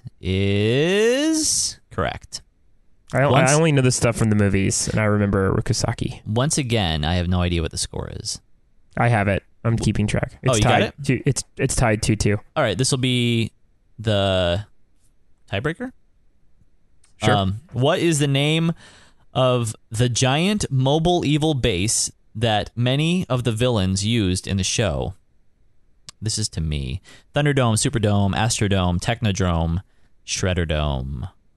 is correct. I, Once- I only know the stuff from the movies, and I remember Orokusaki. Once again, I have no idea what the score is. I have it. I'm keeping track. It's Oh, you got tied. it? To, it's it's tied two two. All right, this will be the tiebreaker. Sure. Um, what is the name of the giant mobile evil base that many of the villains used in the show? This is to me. Thunderdome, Superdome, Astrodome, Technodrome, Shredderdome.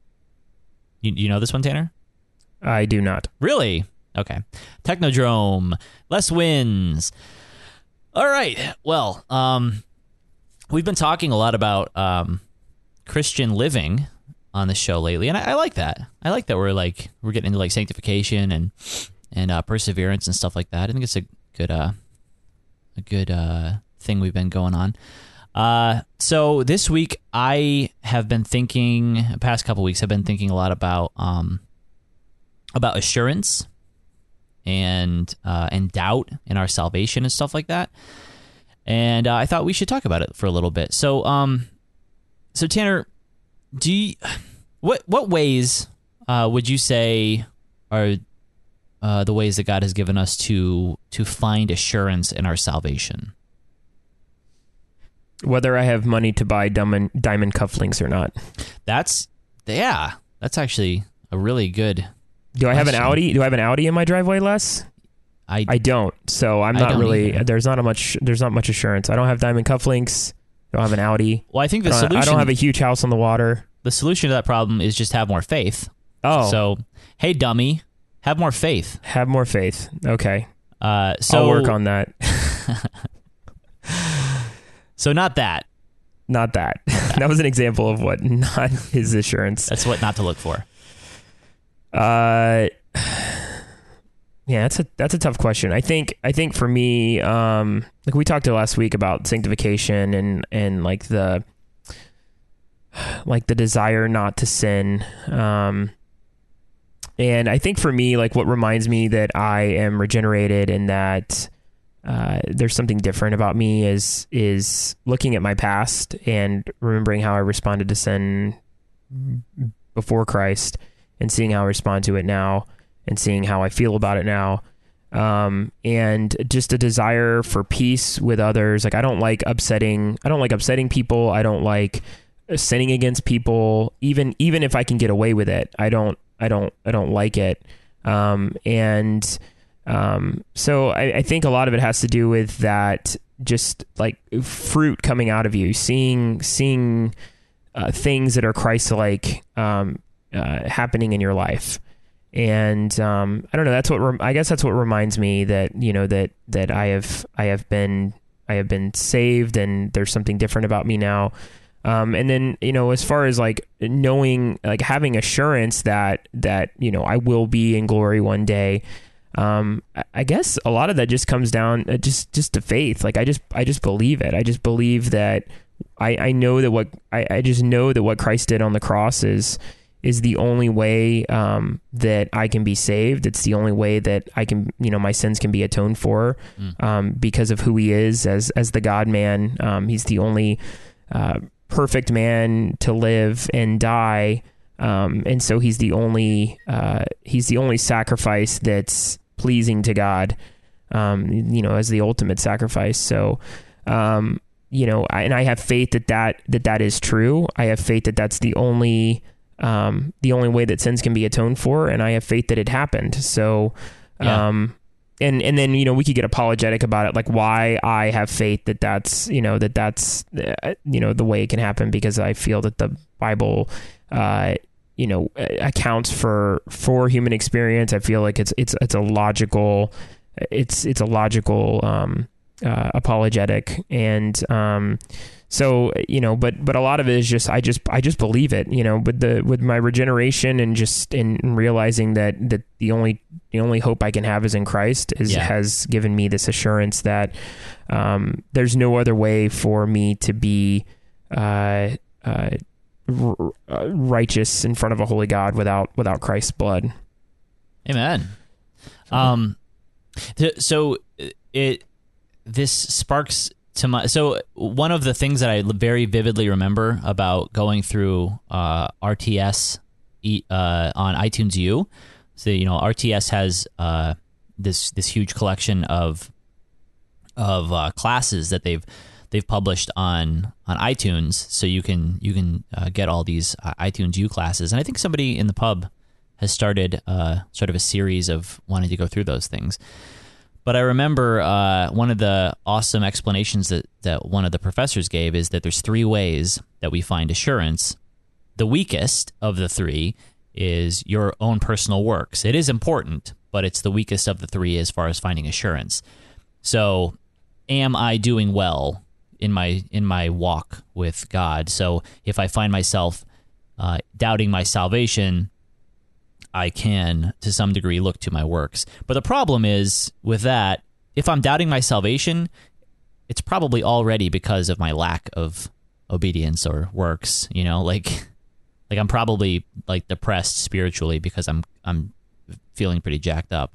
You, you know this one, Tanner? I do not. Really? Okay. Technodrome. Less wins. All right. Well, um, we've been talking a lot about um, Christian living on the show lately, and I, I like that. I like that we're like we're getting into like sanctification and and uh, perseverance and stuff like that. I think it's a good uh, a good uh, thing we've been going on. Uh, so this week I have been thinking. The past couple weeks, I've been thinking a lot about um, about assurance and uh, and doubt in our salvation and stuff like that. And uh, I thought we should talk about it for a little bit. So, um, so Tanner, do you, what what ways uh, would you say are uh, the ways that God has given us to to find assurance in our salvation? Whether I have money to buy diamond diamond cufflinks or not. That's yeah. That's actually a really good. Do I have an question. Audi? Do I have an Audi in my driveway, Les? I I don't. So I'm I not don't really. either. There's not a much. There's not much assurance. I don't have diamond cufflinks. I don't have an Audi. well, I think the I don't, solution. I don't have a huge house on the water. the solution to that problem is just have more faith. Oh, So, hey, dummy, have more faith. have more faith. Okay, Uh, so I'll work on that. So not that. Not that. That was an example of what not his assurance. That's what not to look for. Uh, yeah, that's a that's a tough question. I think I think for me, um, like we talked last week about sanctification and and like the like the desire not to sin. Um, and I think for me, like what reminds me that I am regenerated and that uh, there's something different about me is is looking at my past and remembering how I responded to sin before Christ and seeing how I respond to it now and seeing how I feel about it now. Um, and just a desire for peace with others. Like I don't like upsetting, I don't like upsetting people. I don't like sinning against people, even, even if I can get away with it. I don't, I don't, I don't like it. Um, and, um, so I, I think a lot of it has to do with that, just like fruit coming out of you, seeing, seeing, uh, things that are Christ-like, um, uh, happening in your life. And, um, I don't know, that's what, rem- I guess that's what reminds me that, you know, that, that I have, I have been, I have been saved and there's something different about me now. Um, and then, you know, as far as like knowing, like having assurance that, that, you know, I will be in glory one day. Um, I, I guess a lot of that just comes down uh, just, just to faith. Like I just, I just believe it. I just believe that I, I know that what I, I just know that what Christ did on the cross is, is the only way, um, that I can be saved. It's the only way that I can, you know, my sins can be atoned for, Mm. um, because of who he is as, as the God man. Um, he's the only, uh, perfect man to live and die. Um, and so he's the only, uh, he's the only sacrifice that's pleasing to God, um, you know, as the ultimate sacrifice. So, um, you know, I, and I have faith that that, that that is true. I have faith that that's the only, um, the only way that sins can be atoned for. And I have faith that it happened. So, Yeah. um, and, and then, you know, we could get apologetic about it, like why I have faith that that's, you know, that that's, uh, you know, the way it can happen, because I feel that the Bible, uh, you know, accounts for, for human experience. I feel like it's, it's, it's a logical, it's, it's a logical, um, uh, apologetic. And, um, so, you know, but, but a lot of it is just, I just, I just believe it, you know, with the, with my regeneration and just in, in realizing that, that the only, the only hope I can have is in Christ is, Yeah. has given me this assurance that, um, there's no other way for me to be, uh, uh, r- uh, righteous in front of a holy God without, without Christ's blood. Amen. Um, th- so it, this sparks to my, so one of the things that I very vividly remember about going through, uh, R T S, uh, on iTunes U. So, you know, R T S has, uh, this, this huge collection of, of, uh, classes that they've, they've published on, on iTunes. So you can, you can, uh, get all these uh, iTunes U classes. And I think somebody in the pub has started, uh, sort of a series of wanting to go through those things. But I remember uh, one of the awesome explanations that, that one of the professors gave is that there's three ways that we find assurance. The weakest of the three is your own personal works. It is important, but it's the weakest of the three as far as finding assurance. So, am I doing well in my in my walk with God? So, if I find myself uh, doubting my salvation, I can, to some degree, look to my works. But the problem is with that, if I'm doubting my salvation, it's probably already because of my lack of obedience or works. You know, like like I'm probably like depressed spiritually because I'm I'm feeling pretty jacked up.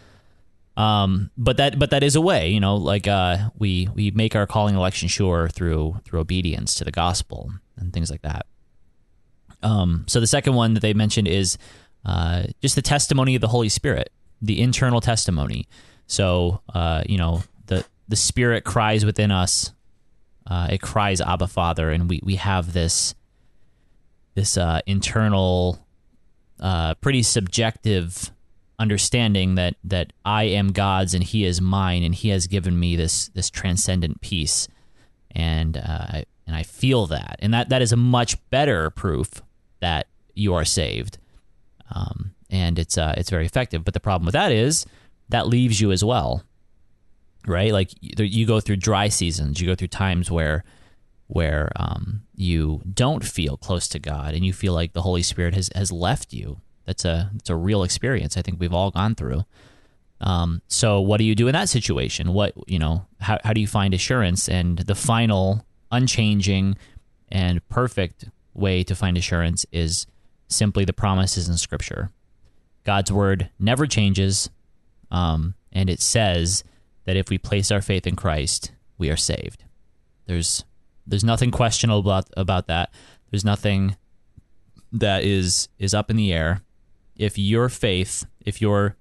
Um, but that but that is a way, you know, like uh, we we make our calling election sure through through obedience to the gospel and things like that. Um, so the second one that they mentioned is uh, just the testimony of the Holy Spirit, the internal testimony. So uh, you know, the the Spirit cries within us. Uh, it cries, Abba, Father, and we we have this this uh, internal, uh, pretty subjective understanding that that I am God's and He is mine, and He has given me this this transcendent peace, and uh, I, and I feel that, and that that is a much better proof that you are saved, um, and it's uh, it's very effective. But the problem with that is that leaves you as well, right? Like you, you go through dry seasons, you go through times where where um, you don't feel close to God, and you feel like the Holy Spirit has has left you. That's a it's a real experience. I think we've all gone through. Um, so what do you do in that situation? What you know? How how do you find assurance? And the final, unchanging, and perfect way to find assurance is simply the promises in Scripture. God's word never changes, um, and it says that if we place our faith in Christ, we are saved. There's there's nothing questionable about about that. There's nothing that is is up in the air. If your faith, if your,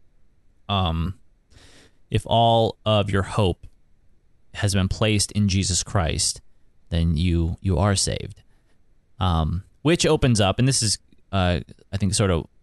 um, if all of your hope has been placed in Jesus Christ, then you you are saved. Um, which opens up, and this is, uh, I think, sort of,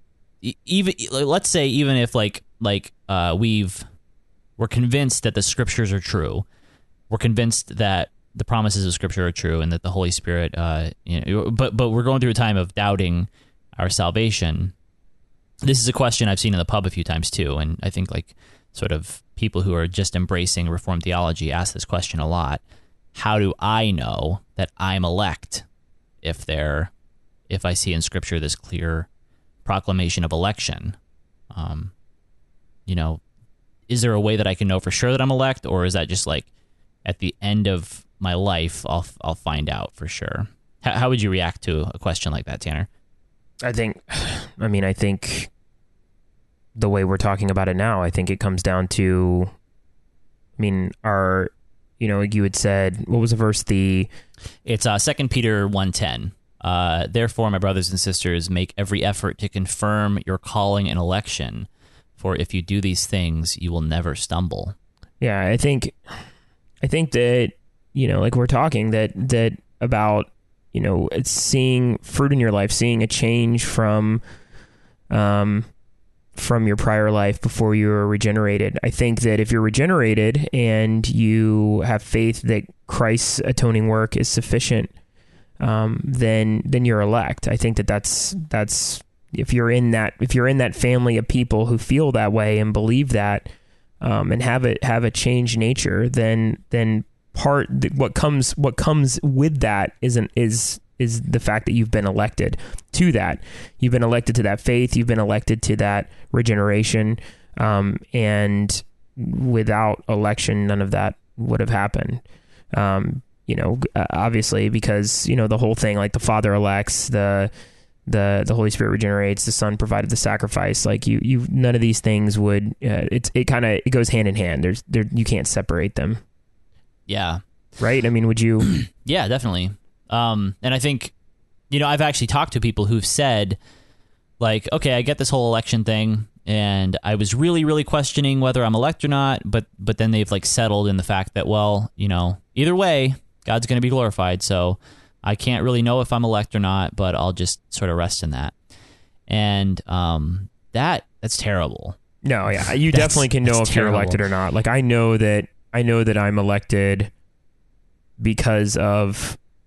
even let's say even if like like uh, we've we're convinced that the Scriptures are true, we're convinced that the promises of Scripture are true, and that the Holy Spirit, uh, you know, but but we're going through a time of doubting our salvation. This is a question I've seen in the pub a few times too, and I think like sort of people who are just embracing Reformed theology ask this question a lot. How do I know that I'm elect if there, if I see in Scripture this clear proclamation of election? Um, you know, is there a way that I can know for sure that I'm elect, or is that just like at the end of my life I'll I'll find out for sure? How, how would you react to a question like that, Tanner? I think, I mean, I think the way we're talking about it now, I think it comes down to, I mean, our, you know, you had said, what was the verse? The It's uh, Second Peter one ten. Uh, Therefore, my brothers and sisters, make every effort to confirm your calling and election, for if you do these things, you will never stumble. Yeah, I think, I think that, you know, like we're talking that, that about, you know, it's seeing fruit in your life, seeing a change from, um, from your prior life before you were regenerated. I think that if you're regenerated and you have faith that Christ's atoning work is sufficient, um, then then you're elect. I think that that's that's if you're in that if you're in that family of people who feel that way and believe that, um, and have it have a changed nature, then then. Part what comes what comes with that isn't is is the fact that you've been elected to that. You've been elected to that faith. You've been elected to that regeneration. Um, and without election, none of that would have happened. Um, you know, obviously, because you know the whole thing, like the Father elects, the the the Holy Spirit regenerates, the Son provided the sacrifice. Like you, you none of these things would. Uh, it's it kind of it goes hand in hand. There's there you can't separate them. Yeah. Right? I mean, would you... Yeah, definitely. Um, and I think, you know, I've actually talked to people who've said, like, okay, I get this whole election thing, and I was really, really questioning whether I'm elect or not, but but then they've, like, settled in the fact that, well, you know, either way, God's going to be glorified, so I can't really know if I'm elect or not, but I'll just sort of rest in that. And um, that that's terrible. No, yeah, you definitely can know if terrible. You're elected or not. Like, I know that I know that I'm elected because of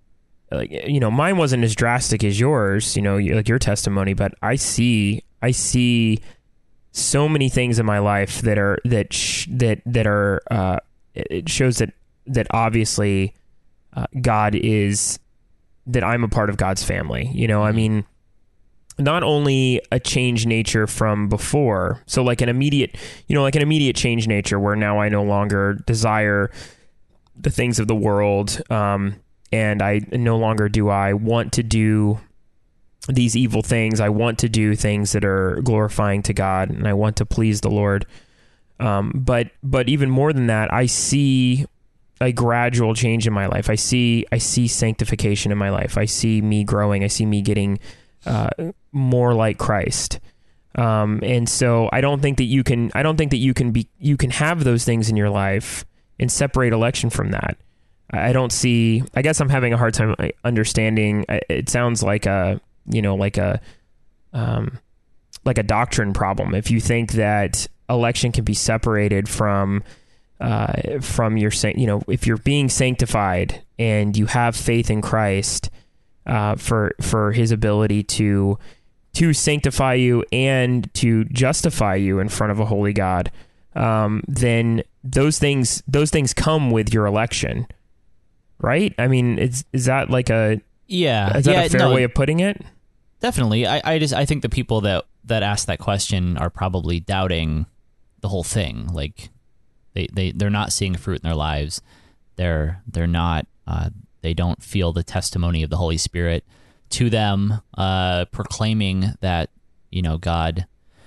like, you know, mine wasn't as drastic as yours, you know, like your testimony, but I see, I see so many things in my life that are, that, sh- that, that are, uh, it shows that, that obviously, uh, God is, that I'm a part of God's family. You know, I mean, not only a change nature from before, so like an immediate, you know, like an immediate change nature where now I no longer desire the things of the world, um, and I no longer do I want to do these evil things. I want to do things that are glorifying to God, and I want to please the Lord. Um, but but even more than that, I see a gradual change in my life. I see I see sanctification in my life. I see me growing. I see me getting uh, more like Christ. Um, and so I don't think that you can. I don't think that you can be. You can have those things in your life and separate election from that. I don't see. I guess I'm having a hard time understanding. It sounds like a you know like a um, like a doctrine problem. If you think that election can be separated from uh, from your, you know, if you're being sanctified and you have faith in Christ uh, for for His ability to to sanctify you and to justify you in front of a holy God, um, then those things those things come with your election, right? I mean, it's is that like a yeah? Is that yeah, a fair no, way of putting it? Definitely. I, I just I think the people that that ask that question are probably doubting the whole thing. Like they they they're not seeing fruit in their lives. They're they're not. Uh, they don't feel the testimony of the Holy Spirit to them, uh, proclaiming that, you know, God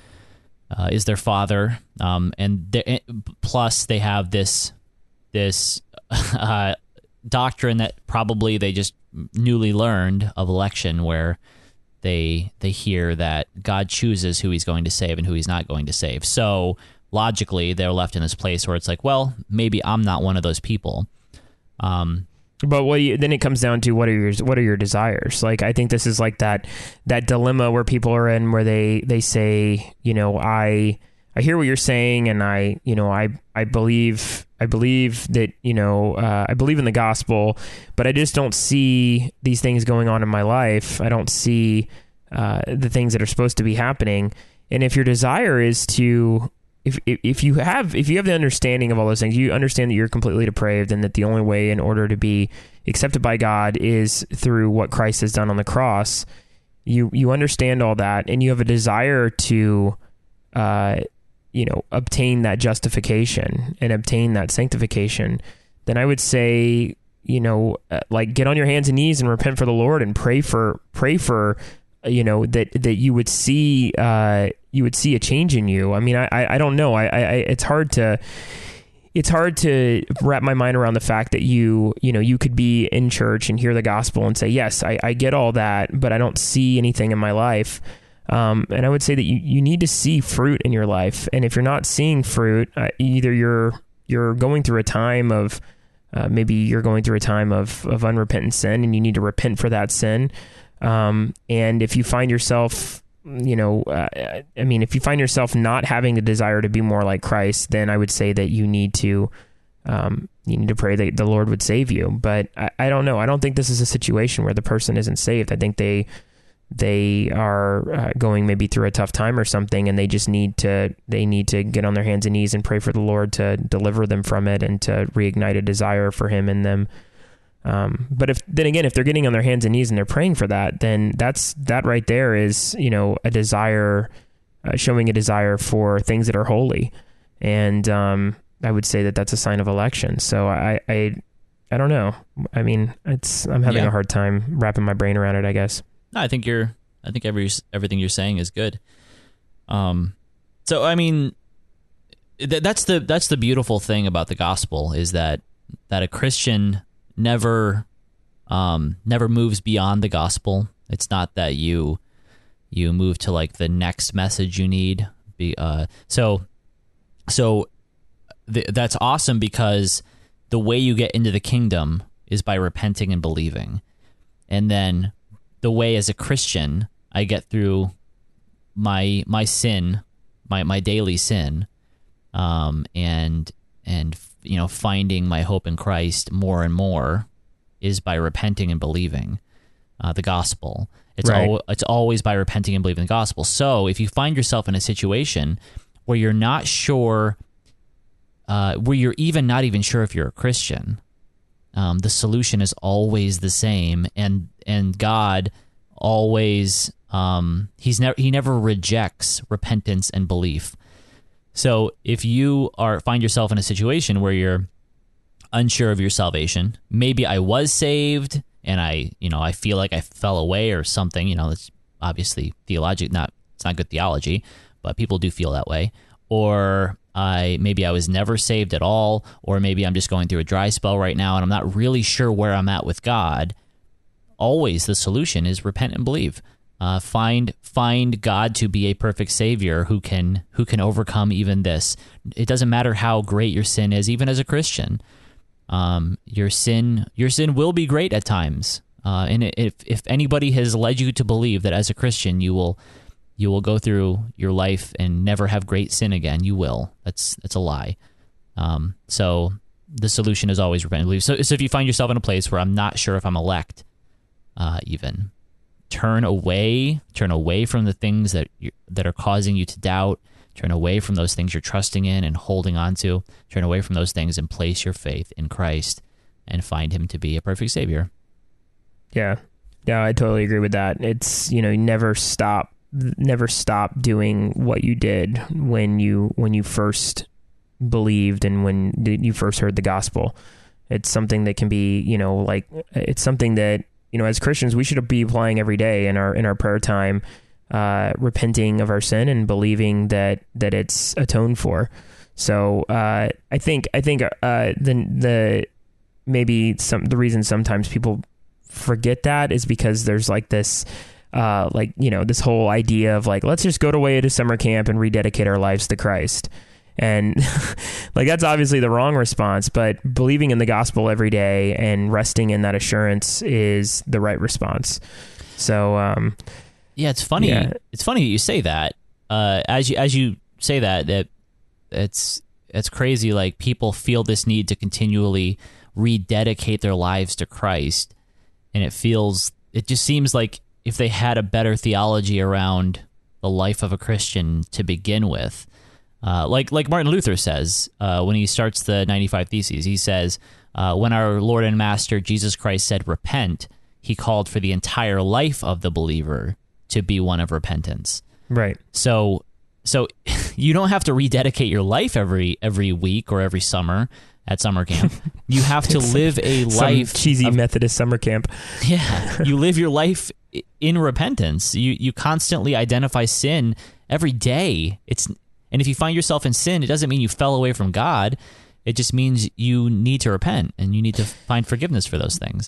uh, is their Father, um, and they, plus they have this this uh, doctrine that probably they just newly learned of election, where they they hear that God chooses who He's going to save and who He's not going to save. So logically, they're left in this place where it's like, well, maybe I'm not one of those people. Um, But what do you, then it comes down to what are your what are your desires? Like, I think this is like that that dilemma where people are in, where they they say, you know, I I hear what you're saying, and I you know I I believe I believe that you know uh, I believe in the gospel, but I just don't see these things going on in my life. I don't see uh, the things that are supposed to be happening. And if your desire is to If if you have if you have the understanding of all those things, you understand that you're completely depraved, and that the only way in order to be accepted by God is through what Christ has done on the cross. You you understand all that, and you have a desire to, uh, you know, obtain that justification and obtain that sanctification. Then I would say, you know, uh, like get on your hands and knees and repent for the Lord, and pray for pray for, you know, that that you would see. Uh, you would see a change in you. I mean, I, I, I don't know. I, I, it's hard to, it's hard to wrap my mind around the fact that you, you know, you could be in church and hear the gospel and say, yes, I, I get all that, but I don't see anything in my life. Um, and I would say that you, you need to see fruit in your life. And if you're not seeing fruit, uh, either you're, you're going through a time of, uh, maybe you're going through a time of, of unrepentant sin, and you need to repent for that sin. Um, and if you find yourself, you know, uh, I mean, if you find yourself not having the desire to be more like Christ, then I would say that you need to, um, you need to pray that the Lord would save you. But I, I don't know. I don't think this is a situation where the person isn't saved. I think they, they are uh, going maybe through a tough time or something, and they just need to, they need to get on their hands and knees and pray for the Lord to deliver them from it and to reignite a desire for Him in them. Um, but if, then again, if they're getting on their hands and knees and they're praying for that, then that's, that right there is, you know, a desire, uh, showing a desire for things that are holy. And, um, I would say that that's a sign of election. So I, I, I don't know. I mean, it's, I'm having Yeah. a hard time wrapping my brain around it, I guess. No, I think you're. I think every everything you're saying is good. Um, so I mean, th- that's the that's the beautiful thing about the gospel, is that that a Christian never um, never moves beyond the gospel. It's not that you you move to like the next message you need. Be uh, so so th- that's awesome, because the way you get into the kingdom is by repenting and believing, and then the way as a Christian I get through my my sin, my my daily sin, um, and and you know, finding my hope in Christ more and more is by repenting and believing uh, the gospel. It's Right. al- it's always by repenting and believing the gospel. So if you find yourself in a situation where you're not sure, uh, where you're even not even sure if you're a Christian, um, the solution is always the same, and and God always um, he's never he never rejects repentance and belief. So if you are find yourself in a situation where you're unsure of your salvation, maybe I was saved and I, you know, I feel like I fell away or something, you know, it's obviously theologic, not, it's not good theology, but people do feel that way. Or I, maybe I was never saved at all, or maybe I'm just going through a dry spell right now and I'm not really sure where I'm at with God. Always the solution is repent and believe. Uh, find find God to be a perfect Savior who can who can overcome even this. It doesn't matter how great your sin is, even as a Christian. Um, your sin, your sin will be great at times, uh, and if if anybody has led you to believe that as a Christian you will you will go through your life and never have great sin again, you will. That's that's a lie. Um, so the solution is always repent and believe. So, so if you find yourself in a place where I'm not sure if I'm elect, uh, even turn away, turn away from the things that you, that are causing you to doubt. Turn away from those things you're trusting in and holding on to. Turn away from those things and place your faith in Christ and find him to be a perfect Savior. Yeah. Yeah, I totally agree with that. It's, you know, never stop, never stop doing what you did when you, when you first believed and when you first heard the gospel. It's something that can be, you know, like, it's something that, you know, as Christians, we should be applying every day in our, in our prayer time, uh, repenting of our sin and believing that, that it's atoned for. So, uh, I think, I think, uh, the, the, maybe some, the reason sometimes people forget that is because there's like this, uh, like, you know, this whole idea of like, let's just go away to summer camp and rededicate our lives to Christ. And like, that's obviously the wrong response, but believing in the gospel every day and resting in that assurance is the right response. So, um, yeah, it's funny. Yeah. It's funny that you say that. Uh, as you as you say that, that it's it's crazy. Like, people feel this need to continually rededicate their lives to Christ, and it feels it just seems like if they had a better theology around the life of a Christian to begin with, uh, like like Martin Luther says uh, when he starts the ninety-five Theses, he says, uh, when our Lord and Master Jesus Christ said repent, he called for the entire life of the believer to be one of repentance. right. So, so you don't have to rededicate your life every every week or every summer at summer camp. You have to live a Some life cheesy of, Methodist summer camp. yeah. You live your life in repentance. You you constantly identify sin every day. It's and if you find yourself in sin, it doesn't mean you fell away from God. It just means you need to repent and you need to find forgiveness for those things.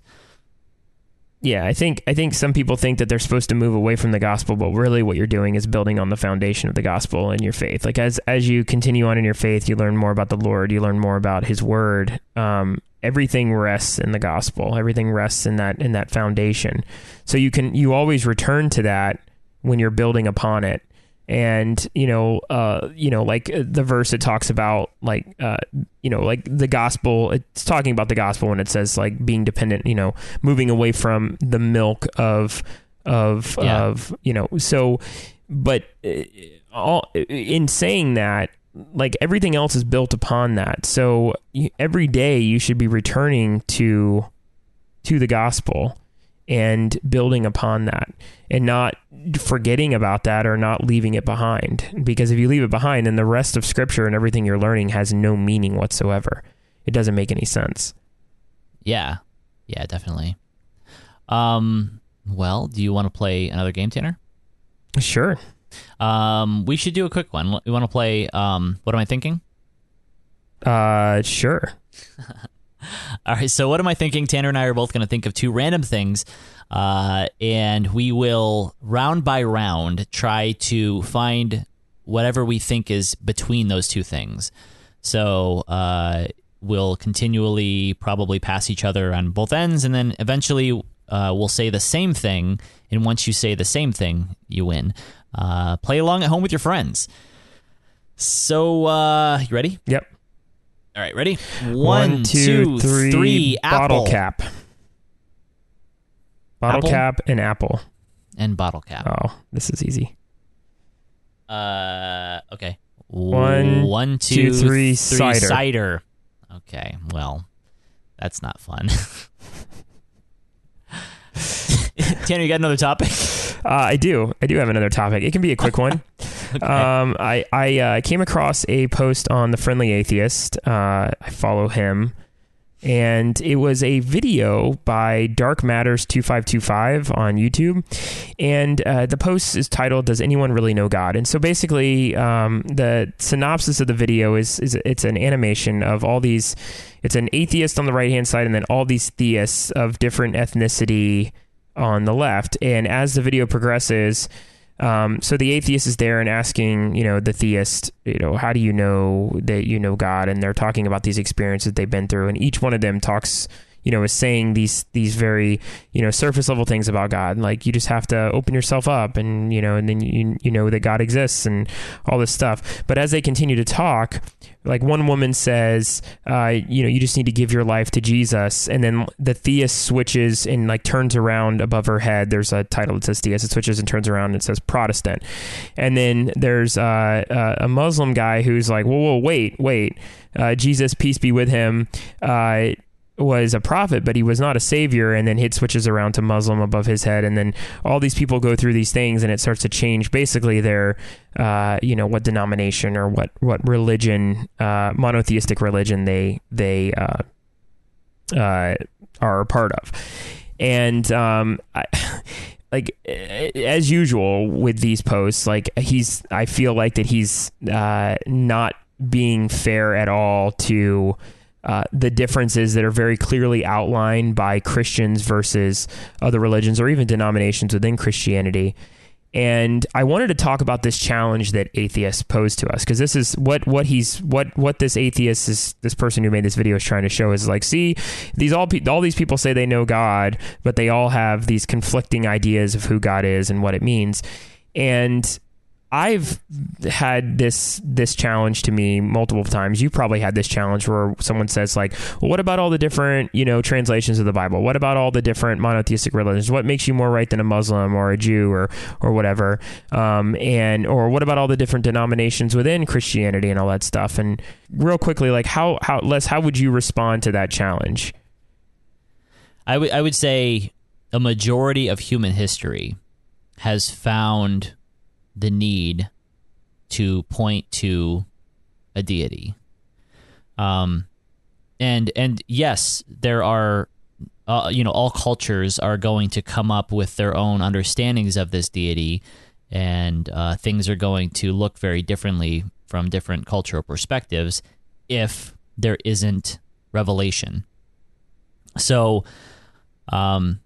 Yeah, I think I think some people think that they're supposed to move away from the gospel, but really what you're doing is building on the foundation of the gospel and your faith. Like as as you continue on in your faith, you learn more about the Lord, you learn more about his word. Um, everything rests in the gospel. Everything rests in that in that foundation. So you can you always return to that when you're building upon it. And, you know, uh, you know, like the verse it talks about, like, uh, you know, like the gospel, it's talking about the gospel when it says like being dependent, you know, moving away from the milk of, of, Yeah. of, you know, so, but uh, all in saying that, like everything else is built upon that. So you, every day you should be returning to, to the gospel and building upon that and not forgetting about that or not leaving it behind. Because if you leave it behind, then the rest of scripture and everything you're learning has no meaning whatsoever. It doesn't make any sense. Yeah. Yeah, definitely. Um, well, do you want to play another game, Tanner? Sure. Um, we should do a quick one. You want to play, um, What Am I Thinking? Uh, sure. All right, so what am I thinking? Tanner and I are both going to think of two random things, uh, and we will, round by round, try to find whatever we think is between those two things. So uh, we'll continually probably pass each other on both ends, and then eventually uh, we'll say the same thing, and once you say the same thing, you win. Uh, play along at home with your friends. So, uh, you ready? Yep. All right, ready? One, two, three, three, bottle apple. cap. Bottle Apple? cap and apple. And bottle cap. Oh, this is easy. Uh, okay. One, One, two, two, three, three cider. cider. Okay, well, that's not fun. Tanner, you got another topic? Uh, I do. I do have another topic. It can be a quick one. Okay. Um, I I uh, came across a post on the Friendly Atheist. Uh, I follow him, and it was a video by Dark Matters two five two five on YouTube, and uh, the post is titled "Does Anyone Really Know God?" And so basically, um, the synopsis of the video is is it's an animation of all these. It's an atheist on the right hand side, and then all these theists of different ethnicity on the left. And as the video progresses, um, so the atheist is there and asking, you know, the theist, you know, how do you know that you know God? And they're talking about these experiences they've been through. And each one of them talks, you know, is saying these these very, you know, surface level things about God. Like, you just have to open yourself up, and, you know, and then you you know that God exists and all this stuff. But as they continue to talk, like, one woman says, uh, you know, you just need to give your life to Jesus. And then the theist switches and, like, turns around above her head. There's a title that says theist. It switches and turns around and it says Protestant. And then there's uh, uh, a Muslim guy who's like, whoa, whoa, wait, wait. Uh, Jesus, peace be with him, uh, was a prophet, but he was not a savior. And then it switches around to Muslim above his head. And then all these people go through these things, and it starts to change basically their, uh, you know, what denomination or what, what religion, uh, monotheistic religion they, they, uh, uh, are a part of. And, um, I, like, as usual with these posts, like, he's, I feel like that he's, uh, not being fair at all to, Uh, the differences that are very clearly outlined by Christians versus other religions or even denominations within Christianity. And I wanted to talk about this challenge that atheists pose to us, because this is what what he's what what this atheist is, this person who made this video is trying to show is like, see, these all pe- all these people say they know God, but they all have these conflicting ideas of who God is and what it means. And I've had this this challenge to me multiple times. You probably had this challenge where someone says, like, well, what about all the different, you know, translations of the Bible? What about all the different monotheistic religions? What makes you more right than a Muslim or a Jew or or whatever? Um, and or what about all the different denominations within Christianity and all that stuff? And real quickly, like, how how Les, how would you respond to that challenge? I would I would say a majority of human history has found the need to point to a deity. Um, and and yes, there are, uh, you know, all cultures are going to come up with their own understandings of this deity, and uh, things are going to look very differently from different cultural perspectives if there isn't revelation. So, um,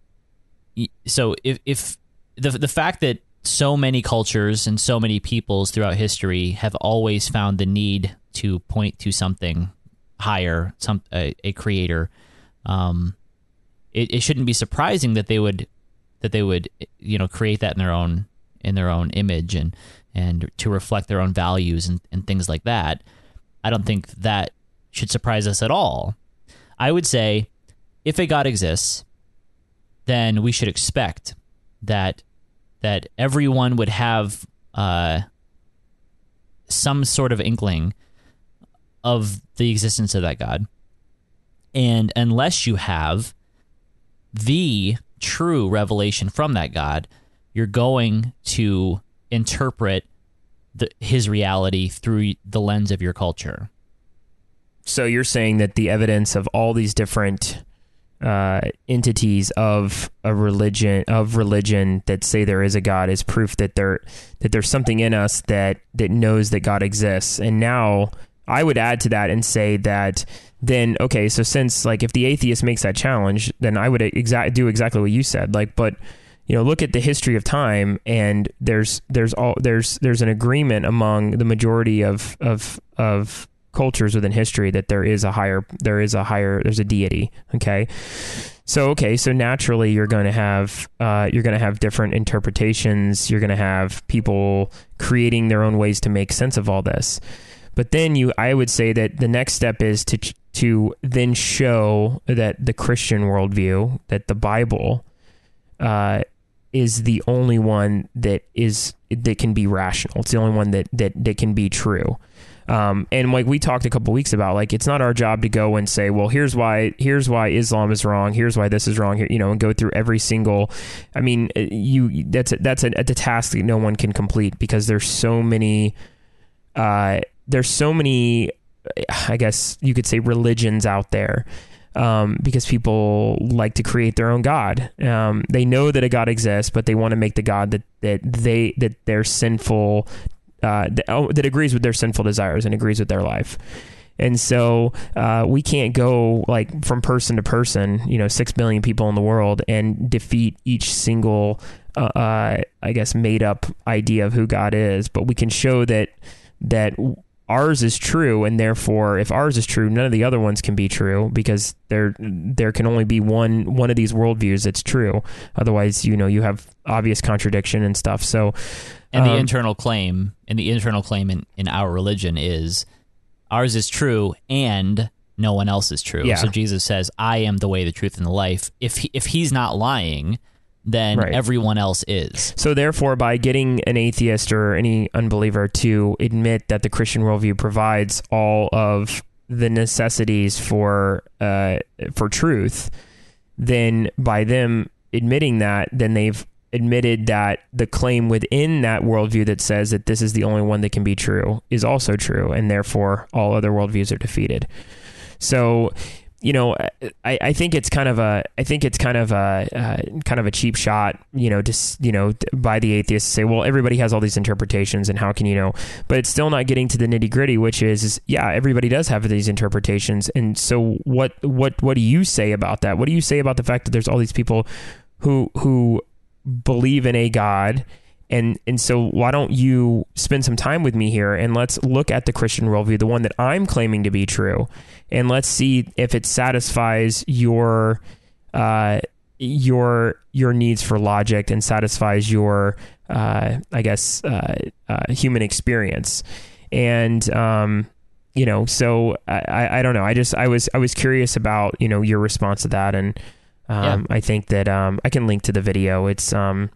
so if if the the fact that so many cultures and so many peoples throughout history have always found the need to point to something higher, some a, a creator, um, it, it shouldn't be surprising that they would that they would you know create that in their own in their own image and and to reflect their own values and, and things like that. I don't think that should surprise us at all. I would say, if a God exists, then we should expect that that everyone would have uh, some sort of inkling of the existence of that God. And unless you have the true revelation from that God, you're going to interpret the, his reality through the lens of your culture. So you're saying that the evidence of all these different uh, entities of a religion of religion that say there is a God is proof that there that there's something in us that that knows that God exists. And now I would add to that and say that then, okay, so since, like, if the atheist makes that challenge, then I would exa- do exactly what you said. Like, but you know, look at the history of time, and there's there's all there's there's an agreement among the majority of of of cultures within history that there is a higher there is a higher there's a deity. Okay, so okay, so naturally you're going to have uh, you're going to have different interpretations. You're going to have people creating their own ways to make sense of all this. But then you, I would say that the next step is to to then show that the Christian worldview, that the Bible, uh, is the only one that is that can be rational. It's the only one that that that can be true. Um, and like we talked a couple weeks about, like, it's not our job to go and say, well, here's why, here's why Islam is wrong. Here's why this is wrong here, you know, and go through every single, I mean, you, that's, a, that's a, a task that no one can complete, because there's so many, uh, there's so many, I guess you could say, religions out there. Um, because people like to create their own God. Um, they know that a God exists, but they want to make the God that, that they, that their sinful, Uh, that, oh, that agrees with their sinful desires and agrees with their life. And so uh, we can't go like from person to person, you know, six billion people in the world, and defeat each single, uh, uh, I guess, made up idea of who God is. But we can show that that ours is true, and therefore, if ours is true, none of the other ones can be true, because there there can only be one one of these worldviews that's true. Otherwise, you know, you have obvious contradiction and stuff. So. And the um, internal claim, and the internal claim in, in our religion is, ours is true and no one else is true. Yeah. So Jesus says, I am the way, the truth, and the life. If he, if he's not lying, then Right. everyone else is. So therefore, by getting an atheist or any unbeliever to admit that the Christian worldview provides all of the necessities for uh, for truth, then by them admitting that, then they've admitted that the claim within that worldview that says that this is the only one that can be true is also true, and therefore all other worldviews are defeated. So, you know, I, I think it's kind of a, I think it's kind of a, uh, kind of a cheap shot, you know, just, you know, by the atheists to say, well, everybody has all these interpretations, and how can you know? But it's still not getting to the nitty gritty, which is, is, yeah, everybody does have these interpretations, and so what, what, what do you say about that? What do you say about the fact that there's all these people who, who believe in a God? And and so why don't you spend some time with me here, and let's look at the Christian worldview, the one that I'm claiming to be true, and let's see if it satisfies your uh, your your needs for logic, and satisfies your uh, I guess uh, uh, human experience. And um, you know, so I, I don't know. I just I was I was curious about, you know, your response to that, and um, yeah. I think that um, I can link to the video. It's um.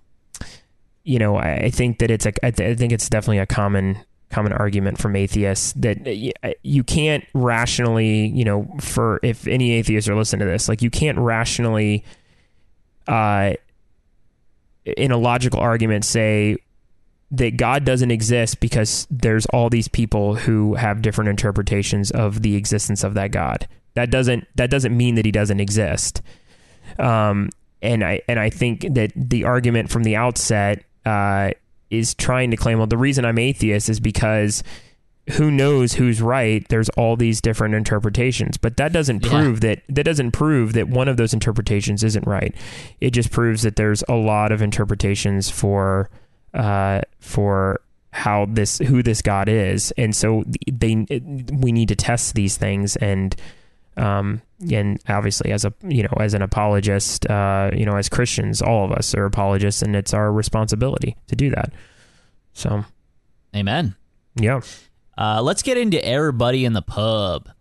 You know, I think that it's a, I, th- I think it's definitely a common, common argument from atheists that you can't rationally, you know, for if any atheists are listening to this, like, you can't rationally, uh, in a logical argument, say that God doesn't exist because there's all these people who have different interpretations of the existence of that God. That doesn't, that doesn't mean that he doesn't exist. Um, and I, and I think that the argument from the outset, uh, is trying to claim, well, the reason I'm atheist is because who knows who's right? There's all these different interpretations, but that doesn't prove yeah. that, that doesn't prove that one of those interpretations isn't right. It just proves that there's a lot of interpretations for, uh, for how this, who this God is. And so they, we need to test these things, and, um, and obviously as a, you know, as an apologist, uh, you know, as Christians, all of us are apologists, and it's our responsibility to do that. So. Amen. Yeah. Uh, let's get into Everybody in the Pub.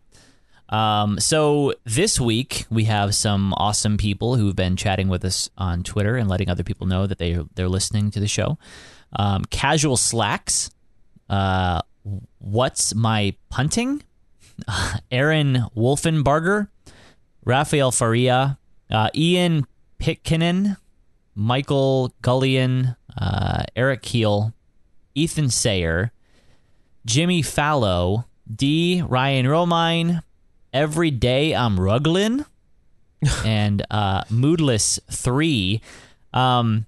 Um, so this week we have some awesome people who've been chatting with us on Twitter and letting other people know that they, they're listening to the show. Um, Casual Slacks. Uh, What's My Punting? Aaron Wolfenbarger, Raphael Faria, uh, Ian Pitkinen, Michael Gullion, uh, Eric Keel, Ethan Sayer, Jimmy Fallow, D. Ryan Romine, Every Day I'm Ruglin, and uh, Moodless three. Um,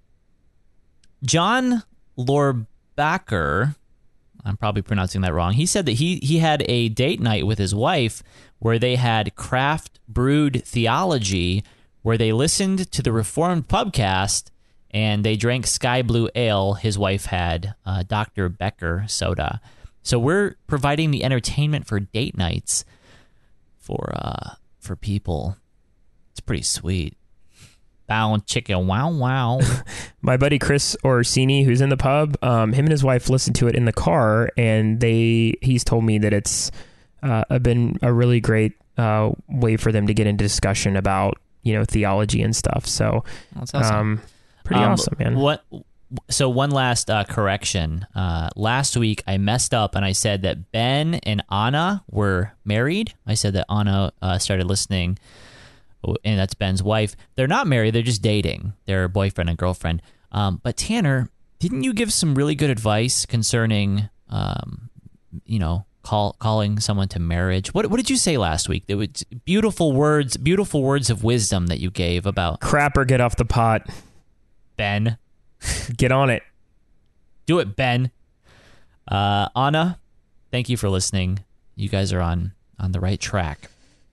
John Lorbacker, I'm probably pronouncing that wrong. He said that he he had a date night with his wife where they had craft brewed theology, where they listened to the Reformed Pubcast and they drank Sky Blue Ale. His wife had uh, Doctor Becker soda. So we're providing the entertainment for date nights for uh, for people. It's pretty sweet. Bound chicken, wow, wow. My buddy Chris Orsini, who's in the pub, um, him and his wife listened to it in the car, and they he's told me that it's uh, been a really great uh, way for them to get into discussion about, you know, theology and stuff. So That's awesome. um, Pretty Um, awesome, man. What? So one last uh, correction. Uh, last week I messed up and I said that Ben and Anna were married. I said that Anna uh, started listening, and that's Ben's wife. They're not married. They're just dating. They're boyfriend and girlfriend. Um, but Tanner, didn't you give some really good advice concerning, um, you know, call calling someone to marriage? What What did you say last week? There was beautiful words, beautiful words of wisdom that you gave about Crap or get off the pot. Ben. Get on it. Do it, Ben. Uh, Anna, thank you for listening. You guys are on on the right track.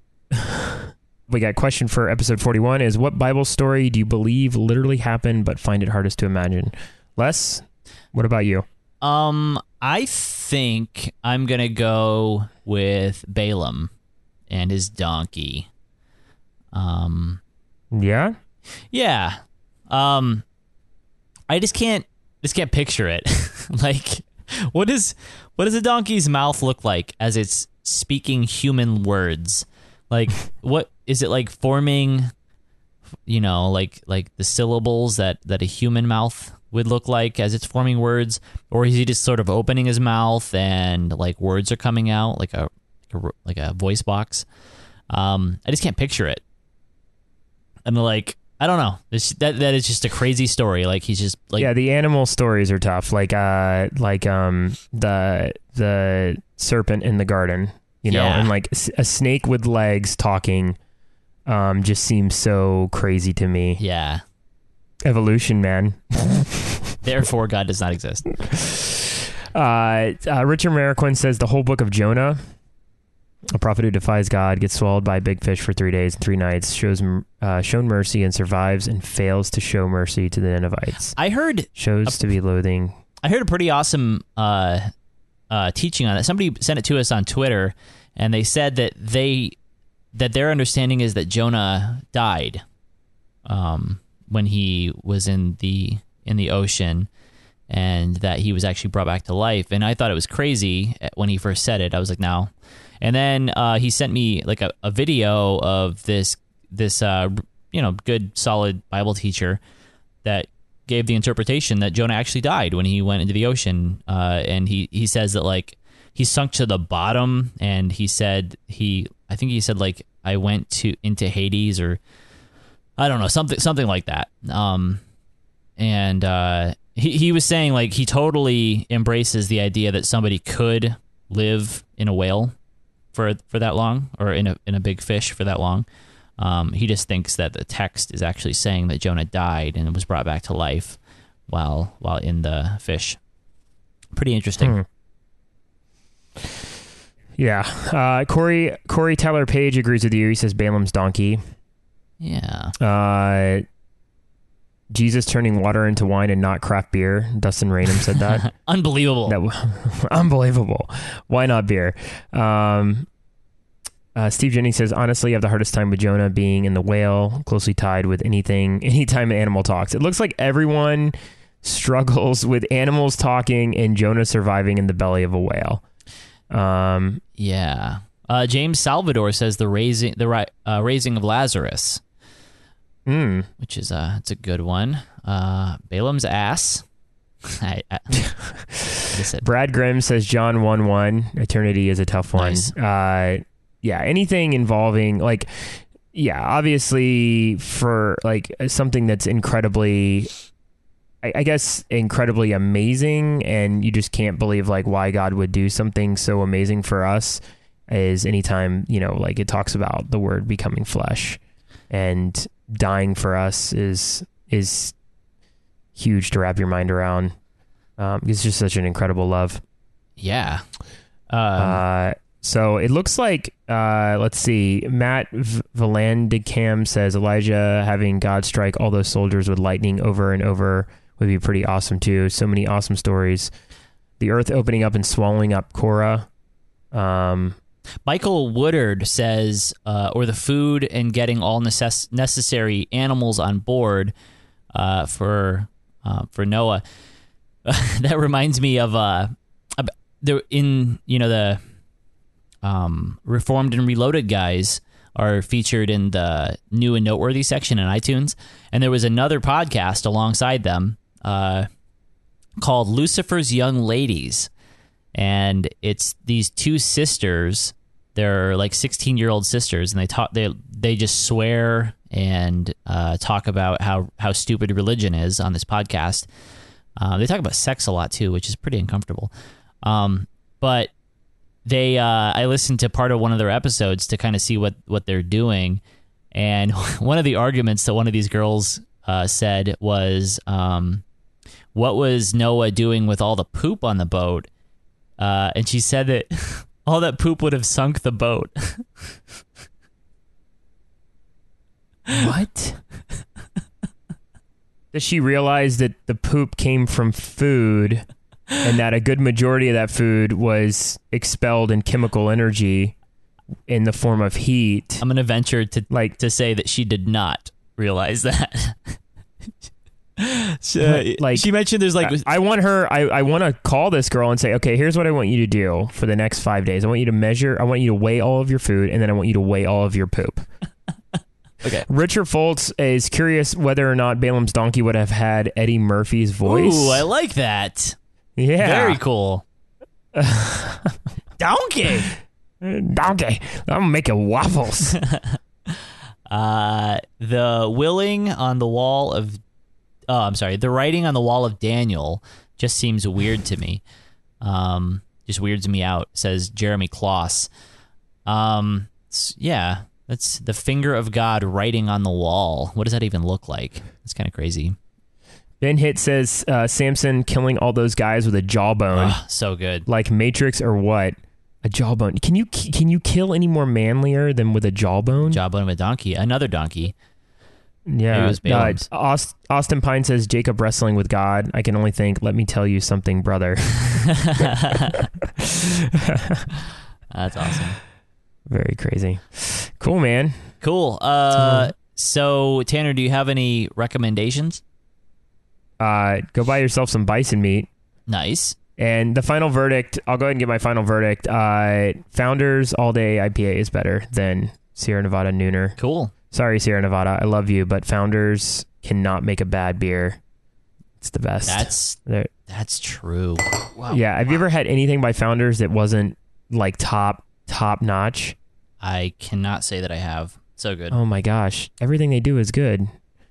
We got a question for episode forty-one is, what Bible story do you believe literally happened but find it hardest to imagine? Les, what about you? Um, I think I'm going to go with Balaam and his donkey. Um, Yeah? yeah. Um, I just can't, just can't picture it. Like, what is, what does a donkey's mouth look like as it's speaking human words? Like, what is it like forming, you know, like, like the syllables that, that a human mouth would look like as it's forming words? Or is he just sort of opening his mouth and like words are coming out like a, like a, like a voice box? Um, I just can't picture it. And like, I don't know. This, that that is just a crazy story. Like he's just like Yeah, the animal stories are tough. Like uh like um the the serpent in the garden, you know, Yeah. and like s- a snake with legs talking um just seems so crazy to me. yeah. Evolution, man. Therefore, God does not exist. Uh, uh Richard Marquand says the whole book of Jonah, a prophet who defies God, gets swallowed by a big fish for three days and three nights, shows uh, shown mercy and survives and fails to show mercy to the Ninevites. I heard Shows to be loathing. I heard a pretty awesome uh, uh, teaching on it. Somebody sent it to us on Twitter, and they said that they that their understanding is that Jonah died um, when he was in the in the ocean, and that he was actually brought back to life. And I thought it was crazy when he first said it. I was like, no. And then uh, he sent me like a, a video of this this uh, you know good solid Bible teacher that gave the interpretation that Jonah actually died when he went into the ocean. Uh, and he, he says that like he sunk to the bottom, and he said he I think he said like I went to into Hades, or I don't know, something something like that. Um, and uh, he he was saying like he totally embraces the idea that somebody could live in a whale for for that long, or in a in a big fish for that long. Um, he just thinks that the text is actually saying that Jonah died and was brought back to life while while in the fish. Pretty interesting. Hmm. Yeah. Uh, Corey Corey Tyler Page agrees with you. He says Balaam's donkey. Yeah. Uh, Jesus turning water into wine and not craft beer. Dustin Raynham said that. Unbelievable. That w- unbelievable. Why not beer? Um, uh, Steve Jennings says, honestly, I have the hardest time with Jonah being in the whale, closely tied with anything, anytime an animal talks. It looks like everyone struggles with animals talking and Jonah surviving in the belly of a whale. Um, yeah. Uh, James Salvador says the raising the ri- uh, raising of Lazarus, mm. which is uh, it's a good one. Uh, Balaam's ass. I, I, I Brad Grimm says John one one. Eternity is a tough one. Nice. Uh, yeah, anything involving like, yeah, obviously for like something that's incredibly, I, I guess, incredibly amazing, and you just can't believe like why God would do something so amazing for us. Is anytime, you know, like it talks about the Word becoming flesh and dying for us is is huge to wrap your mind around. Um, it's just such an incredible love. Yeah. Um, Uh, so it looks like, uh, let's see, Matt v- Valandicam says Elijah having God strike all those soldiers with lightning over and over would be pretty awesome too. So many awesome stories. The earth opening up and swallowing up Korah. Um, Michael Woodard says, uh, or the food and getting all necess- necessary animals on board uh, for uh, for Noah. That reminds me of uh, there in you know the um, Reformed and Reloaded guys are featured in the new and noteworthy section in iTunes. And there was another podcast alongside them uh, called Lucifer's Young Ladies. And it's these two sisters. They're like sixteen-year-old sisters, and they talk. They they just swear and uh, talk about how, how stupid religion is on this podcast. Uh, they talk about sex a lot too, which is pretty uncomfortable. Um, but they, uh, I listened to part of one of their episodes to kind of see what, what they're doing, and one of the arguments that one of these girls uh, said was, um, "What was Noah doing with all the poop on the boat?" Uh, and she said that all that poop would have sunk the boat. What? Does she realize that the poop came from food and that a good majority of that food was expelled in chemical energy in the form of heat? I'm going to venture to like to say that she did not realize that. So, like she mentioned there's like I, I want her I, I want to call this girl and say, okay, here's what I want you to do for the next five days. I want you to measure, I want you to weigh all of your food, and then I want you to weigh all of your poop. Okay. Richard Foltz is curious whether or not Balaam's donkey would have had Eddie Murphy's voice. Ooh, I like that. Yeah. Very cool. Donkey. Donkey. I'm making waffles. uh, the willing on the wall of Oh, I'm sorry. The writing on the wall of Daniel just seems weird to me. Um, just weirds me out, says Jeremy Kloss. Um, yeah, that's the finger of God writing on the wall. What does that even look like? It's kind of crazy. Ben Hitt says uh, Samson killing all those guys with a jawbone. Oh, so good. Like Matrix or what? A jawbone. Can you can you kill any more manlier than with a jawbone? Jawbone of a donkey. Another donkey. Yeah, it was Balaam's. uh, Aust- Austin Pine says Jacob wrestling with God. I can only think, let me tell you something, brother. That's awesome. Very crazy. Cool, man. Cool. Uh, so, Tanner, do you have any recommendations? Uh, go buy yourself some bison meat. Nice. And the final verdict, I'll go ahead and get my final verdict. Uh, Founders All Day I P A is better than Sierra Nevada Nooner. Cool. Sorry, Sierra Nevada. I love you, but Founders cannot make a bad beer. It's the best. That's They're, that's true. Wow. yeah. Have wow. you ever had anything by Founders that wasn't like top, top notch? I cannot say that I have. So good. Oh my gosh. Everything they do is good.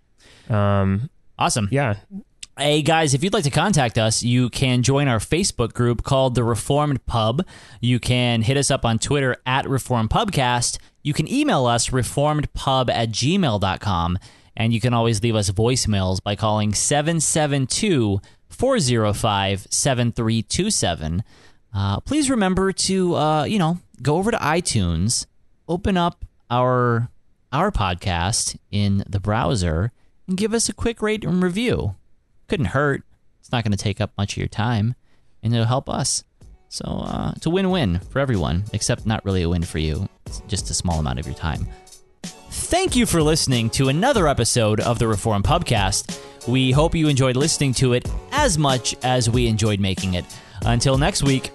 Um, Awesome. yeah. Hey, guys, if you'd like to contact us, you can join our Facebook group called The Reformed Pub. You can hit us up on Twitter at Reformed Pubcast. You can email us reformedpub at gmail dot com. And you can always leave us voicemails by calling seven seven two, four oh five, seven three two seven. Uh, please remember to, uh, you know, go over to iTunes, open up our our podcast in the browser, and give us a quick rate and review. Couldn't hurt. It's not going to take up much of your time, and it'll help us. So uh, it's a win-win for everyone, except not really a win for you. It's just a small amount of your time. Thank you for listening to another episode of the Reformed Pubcast. We hope you enjoyed listening to it as much as we enjoyed making it. Until next week,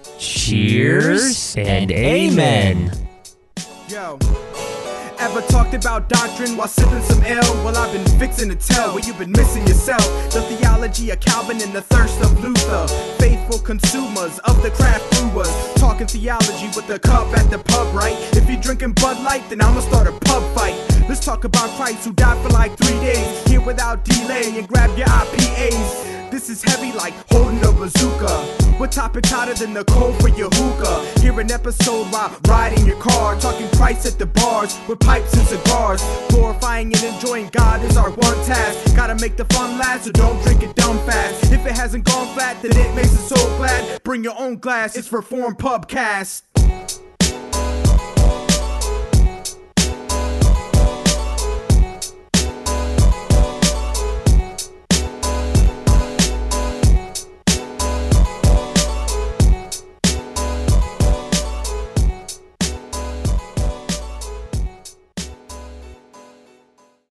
cheers and amen. Yo. Ever talked about doctrine while sipping some ale? Well, I've been fixing to tell where you've been missing yourself. The theology of Calvin and the thirst of Luther. Faithful consumers of the craft brewers. Talking theology with a cup at the pub, right? If you're drinking Bud Light, then I'ma start a pub fight. Let's talk about Christ who died for like three days. Here without delay and grab your I P As. This is heavy like holding a bazooka. What topic's hotter than the cold for your hookah? Hear an episode while riding your car. Talking Christ at the bars with pipes and cigars. Glorifying and enjoying God is our one task. Gotta make the fun last, so don't drink it dumb fast. If it hasn't gone flat, then it makes us so glad. Bring your own glass, it's Reformed Pubcast.